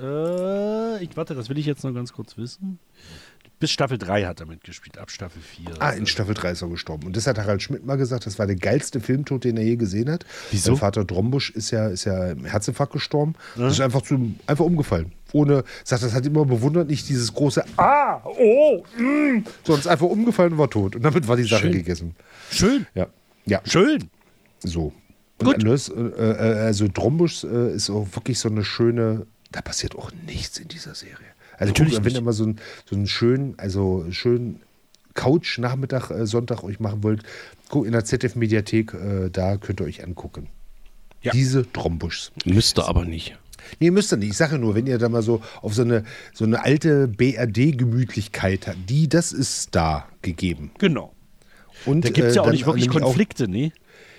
äh, ich warte, das will ich jetzt noch ganz kurz wissen. Bis Staffel drei hat er mitgespielt, ab Staffel vier. Ah, in Staffel drei ist er gestorben. Und das hat Harald Schmidt mal gesagt, das war der geilste Filmtod, den er je gesehen hat. Wieso? Sein Vater Drombusch ist ja, ist ja im Herzinfarkt gestorben. Das ist einfach, zu, einfach umgefallen. Ohne, sagt, das hat ihn immer bewundert, nicht dieses große Ah, oh, mm, sondern ist einfach umgefallen und war tot. Und damit war die Sache Schön. gegessen. Schön, Ja, ja, schön. so. Und Gut. anders, äh, äh, also Drombusch äh, ist auch wirklich so eine schöne, da passiert auch nichts in dieser Serie. Also Natürlich guckt, wenn nicht. ihr mal so, ein, so einen schönen, also schönen Couch-Nachmittag, äh, Sonntag euch machen wollt, guckt in der Z D F-Mediathek, äh, da könnt ihr euch angucken. Ja. Diese Drombuschs. Müsste aber nicht. Nee, müsst ihr nicht. Ich sage nur, wenn ihr da mal so auf so eine, so eine alte B R D-Gemütlichkeit habt, die, das ist da gegeben. Genau. Und, Da gibt es ja äh, auch dann nicht wirklich nämlich Konflikte, ne?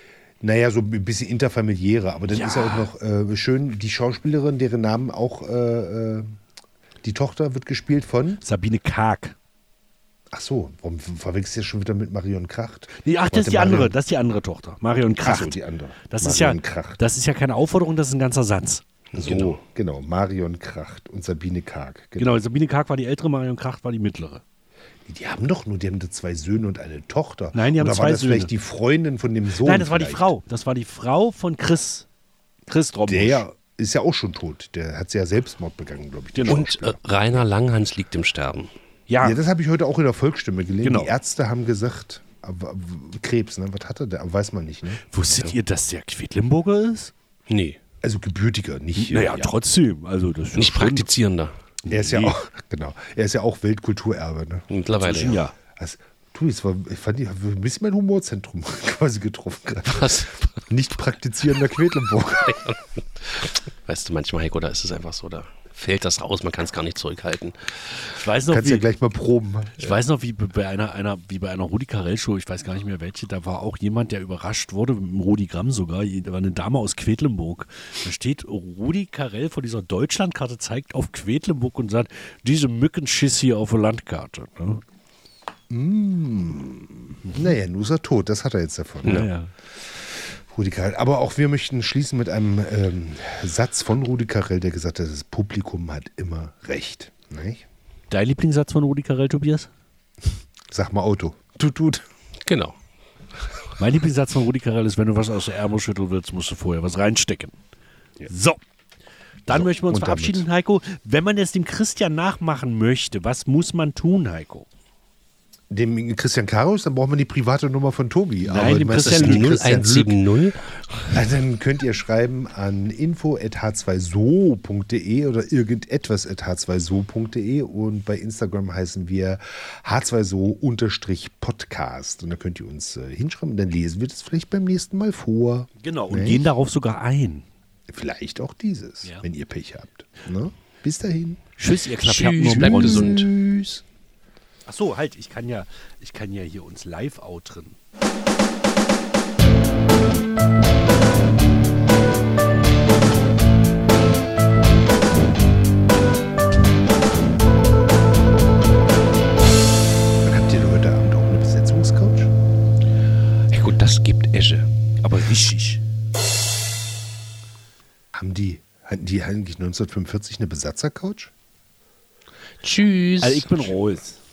Naja, so ein bisschen interfamiliäre, aber dann Ja. ist ja auch noch äh, schön die Schauspielerin, deren Namen auch äh, äh, die Tochter wird gespielt von. Sabine Karg. Ach so, warum verwechselst du ja schon wieder mit Marion Kracht? Nee, ach, das Warte, ist die andere, Marion das ist die andere Tochter. Marion Kracht. Ach, die andere. Das ist, ja, Marion Kracht. das ist ja keine Aufforderung, das ist ein ganzer Satz. So, genau. Marion Kracht und Sabine Karg. Genau, Sabine Karg war die ältere, Marion Kracht war die mittlere. Die haben doch nur, die haben da zwei Söhne und eine Tochter. Nein, die haben Oder zwei war das Söhne. vielleicht die Freundin von dem Sohn? Nein, das war die vielleicht? Frau. Das war die Frau von Chris. Chris Drombusch. Der ja, ist ja auch schon tot. Der hat ja Selbstmord begangen, glaube ich. der Genau. Und äh, Rainer Langhans liegt im Sterben. Ja, Ja, das habe ich heute auch in der Volksstimme gelesen. Genau. Die Ärzte haben gesagt, aber, w- Krebs, ne? Was hatte der? Weiß man nicht, ne? wusstet ihr, dass der Quedlinburger ist? Nee, Also gebürtiger, nicht. Naja, äh, trotzdem. Also das ist nicht schon- praktizierender. Er ist ja Nee. auch, genau. Er ist ja auch Weltkulturerbe, ne? Mittlerweile. Inzwischen Ja. ja. Also, du, es war, ich fand, ich habe ein bisschen mein Humorzentrum quasi getroffen gerade. Was? Nicht praktizierender Quedlinburg. Weißt du, manchmal, Heiko, da ist es einfach so, da fällt das raus, man kann es gar nicht zurückhalten. Ich weiß noch, Kannst ja wie, gleich mal proben. ich weiß noch, wie bei einer, einer, wie bei einer Rudi Carell-Show, ich weiß gar nicht mehr welche, da war auch jemand, der überrascht wurde, mit dem Rudi Gramm sogar, da war eine Dame aus Quedlinburg. Da steht Rudi Carell vor dieser Deutschlandkarte, zeigt auf Quedlinburg und sagt, diese Mückenschiss hier auf der Landkarte. Ne? Naja, nun ist er tot, das hat er jetzt davon. Ja. Ja. Rudi Carell. Aber auch wir möchten schließen mit einem ähm, Satz von Rudi Carell, der gesagt hat, das Publikum hat immer recht. Nicht? Dein Lieblingssatz von Rudi Carell, Tobias? Sag mal Auto. Tut, tut. Genau. Mein Lieblingssatz von Rudi Carell ist, wenn du was aus der Ärmel schütteln willst, musst du vorher was reinstecken. So. Dann So, möchten wir uns und damit- verabschieden, Heiko. Wenn man es dem Christian nachmachen möchte, was muss man tun, Heiko? dem Christian Karus, dann brauchen wir die private Nummer von Tobi. Nein, Aber dem was ist Christian die null eins sieben null. Also dann könnt ihr schreiben an info at h zwei so punkt de oder irgendetwas at h zwei so punkt de und bei Instagram heißen wir h zwei so Podcast und da könnt ihr uns äh, hinschreiben und dann lesen wir das vielleicht beim nächsten Mal vor. Genau, und Ne? gehen darauf sogar ein. Vielleicht auch dieses, Ja. wenn ihr Pech habt. Ne? Bis dahin. Tschüss, ihr Tschüss, Klappherren. bleibt gesund. Tschüss. Ach so, halt, ich kann ja, ich kann ja hier uns live outren. Dann habt ihr heute Abend auch eine Besetzungscouch? Ja gut, das gibt Esche. Aber richtig. Haben die, hatten die eigentlich neunzehnhundertfünfundvierzig eine Besatzercouch? Tschüss. Also ich bin raus.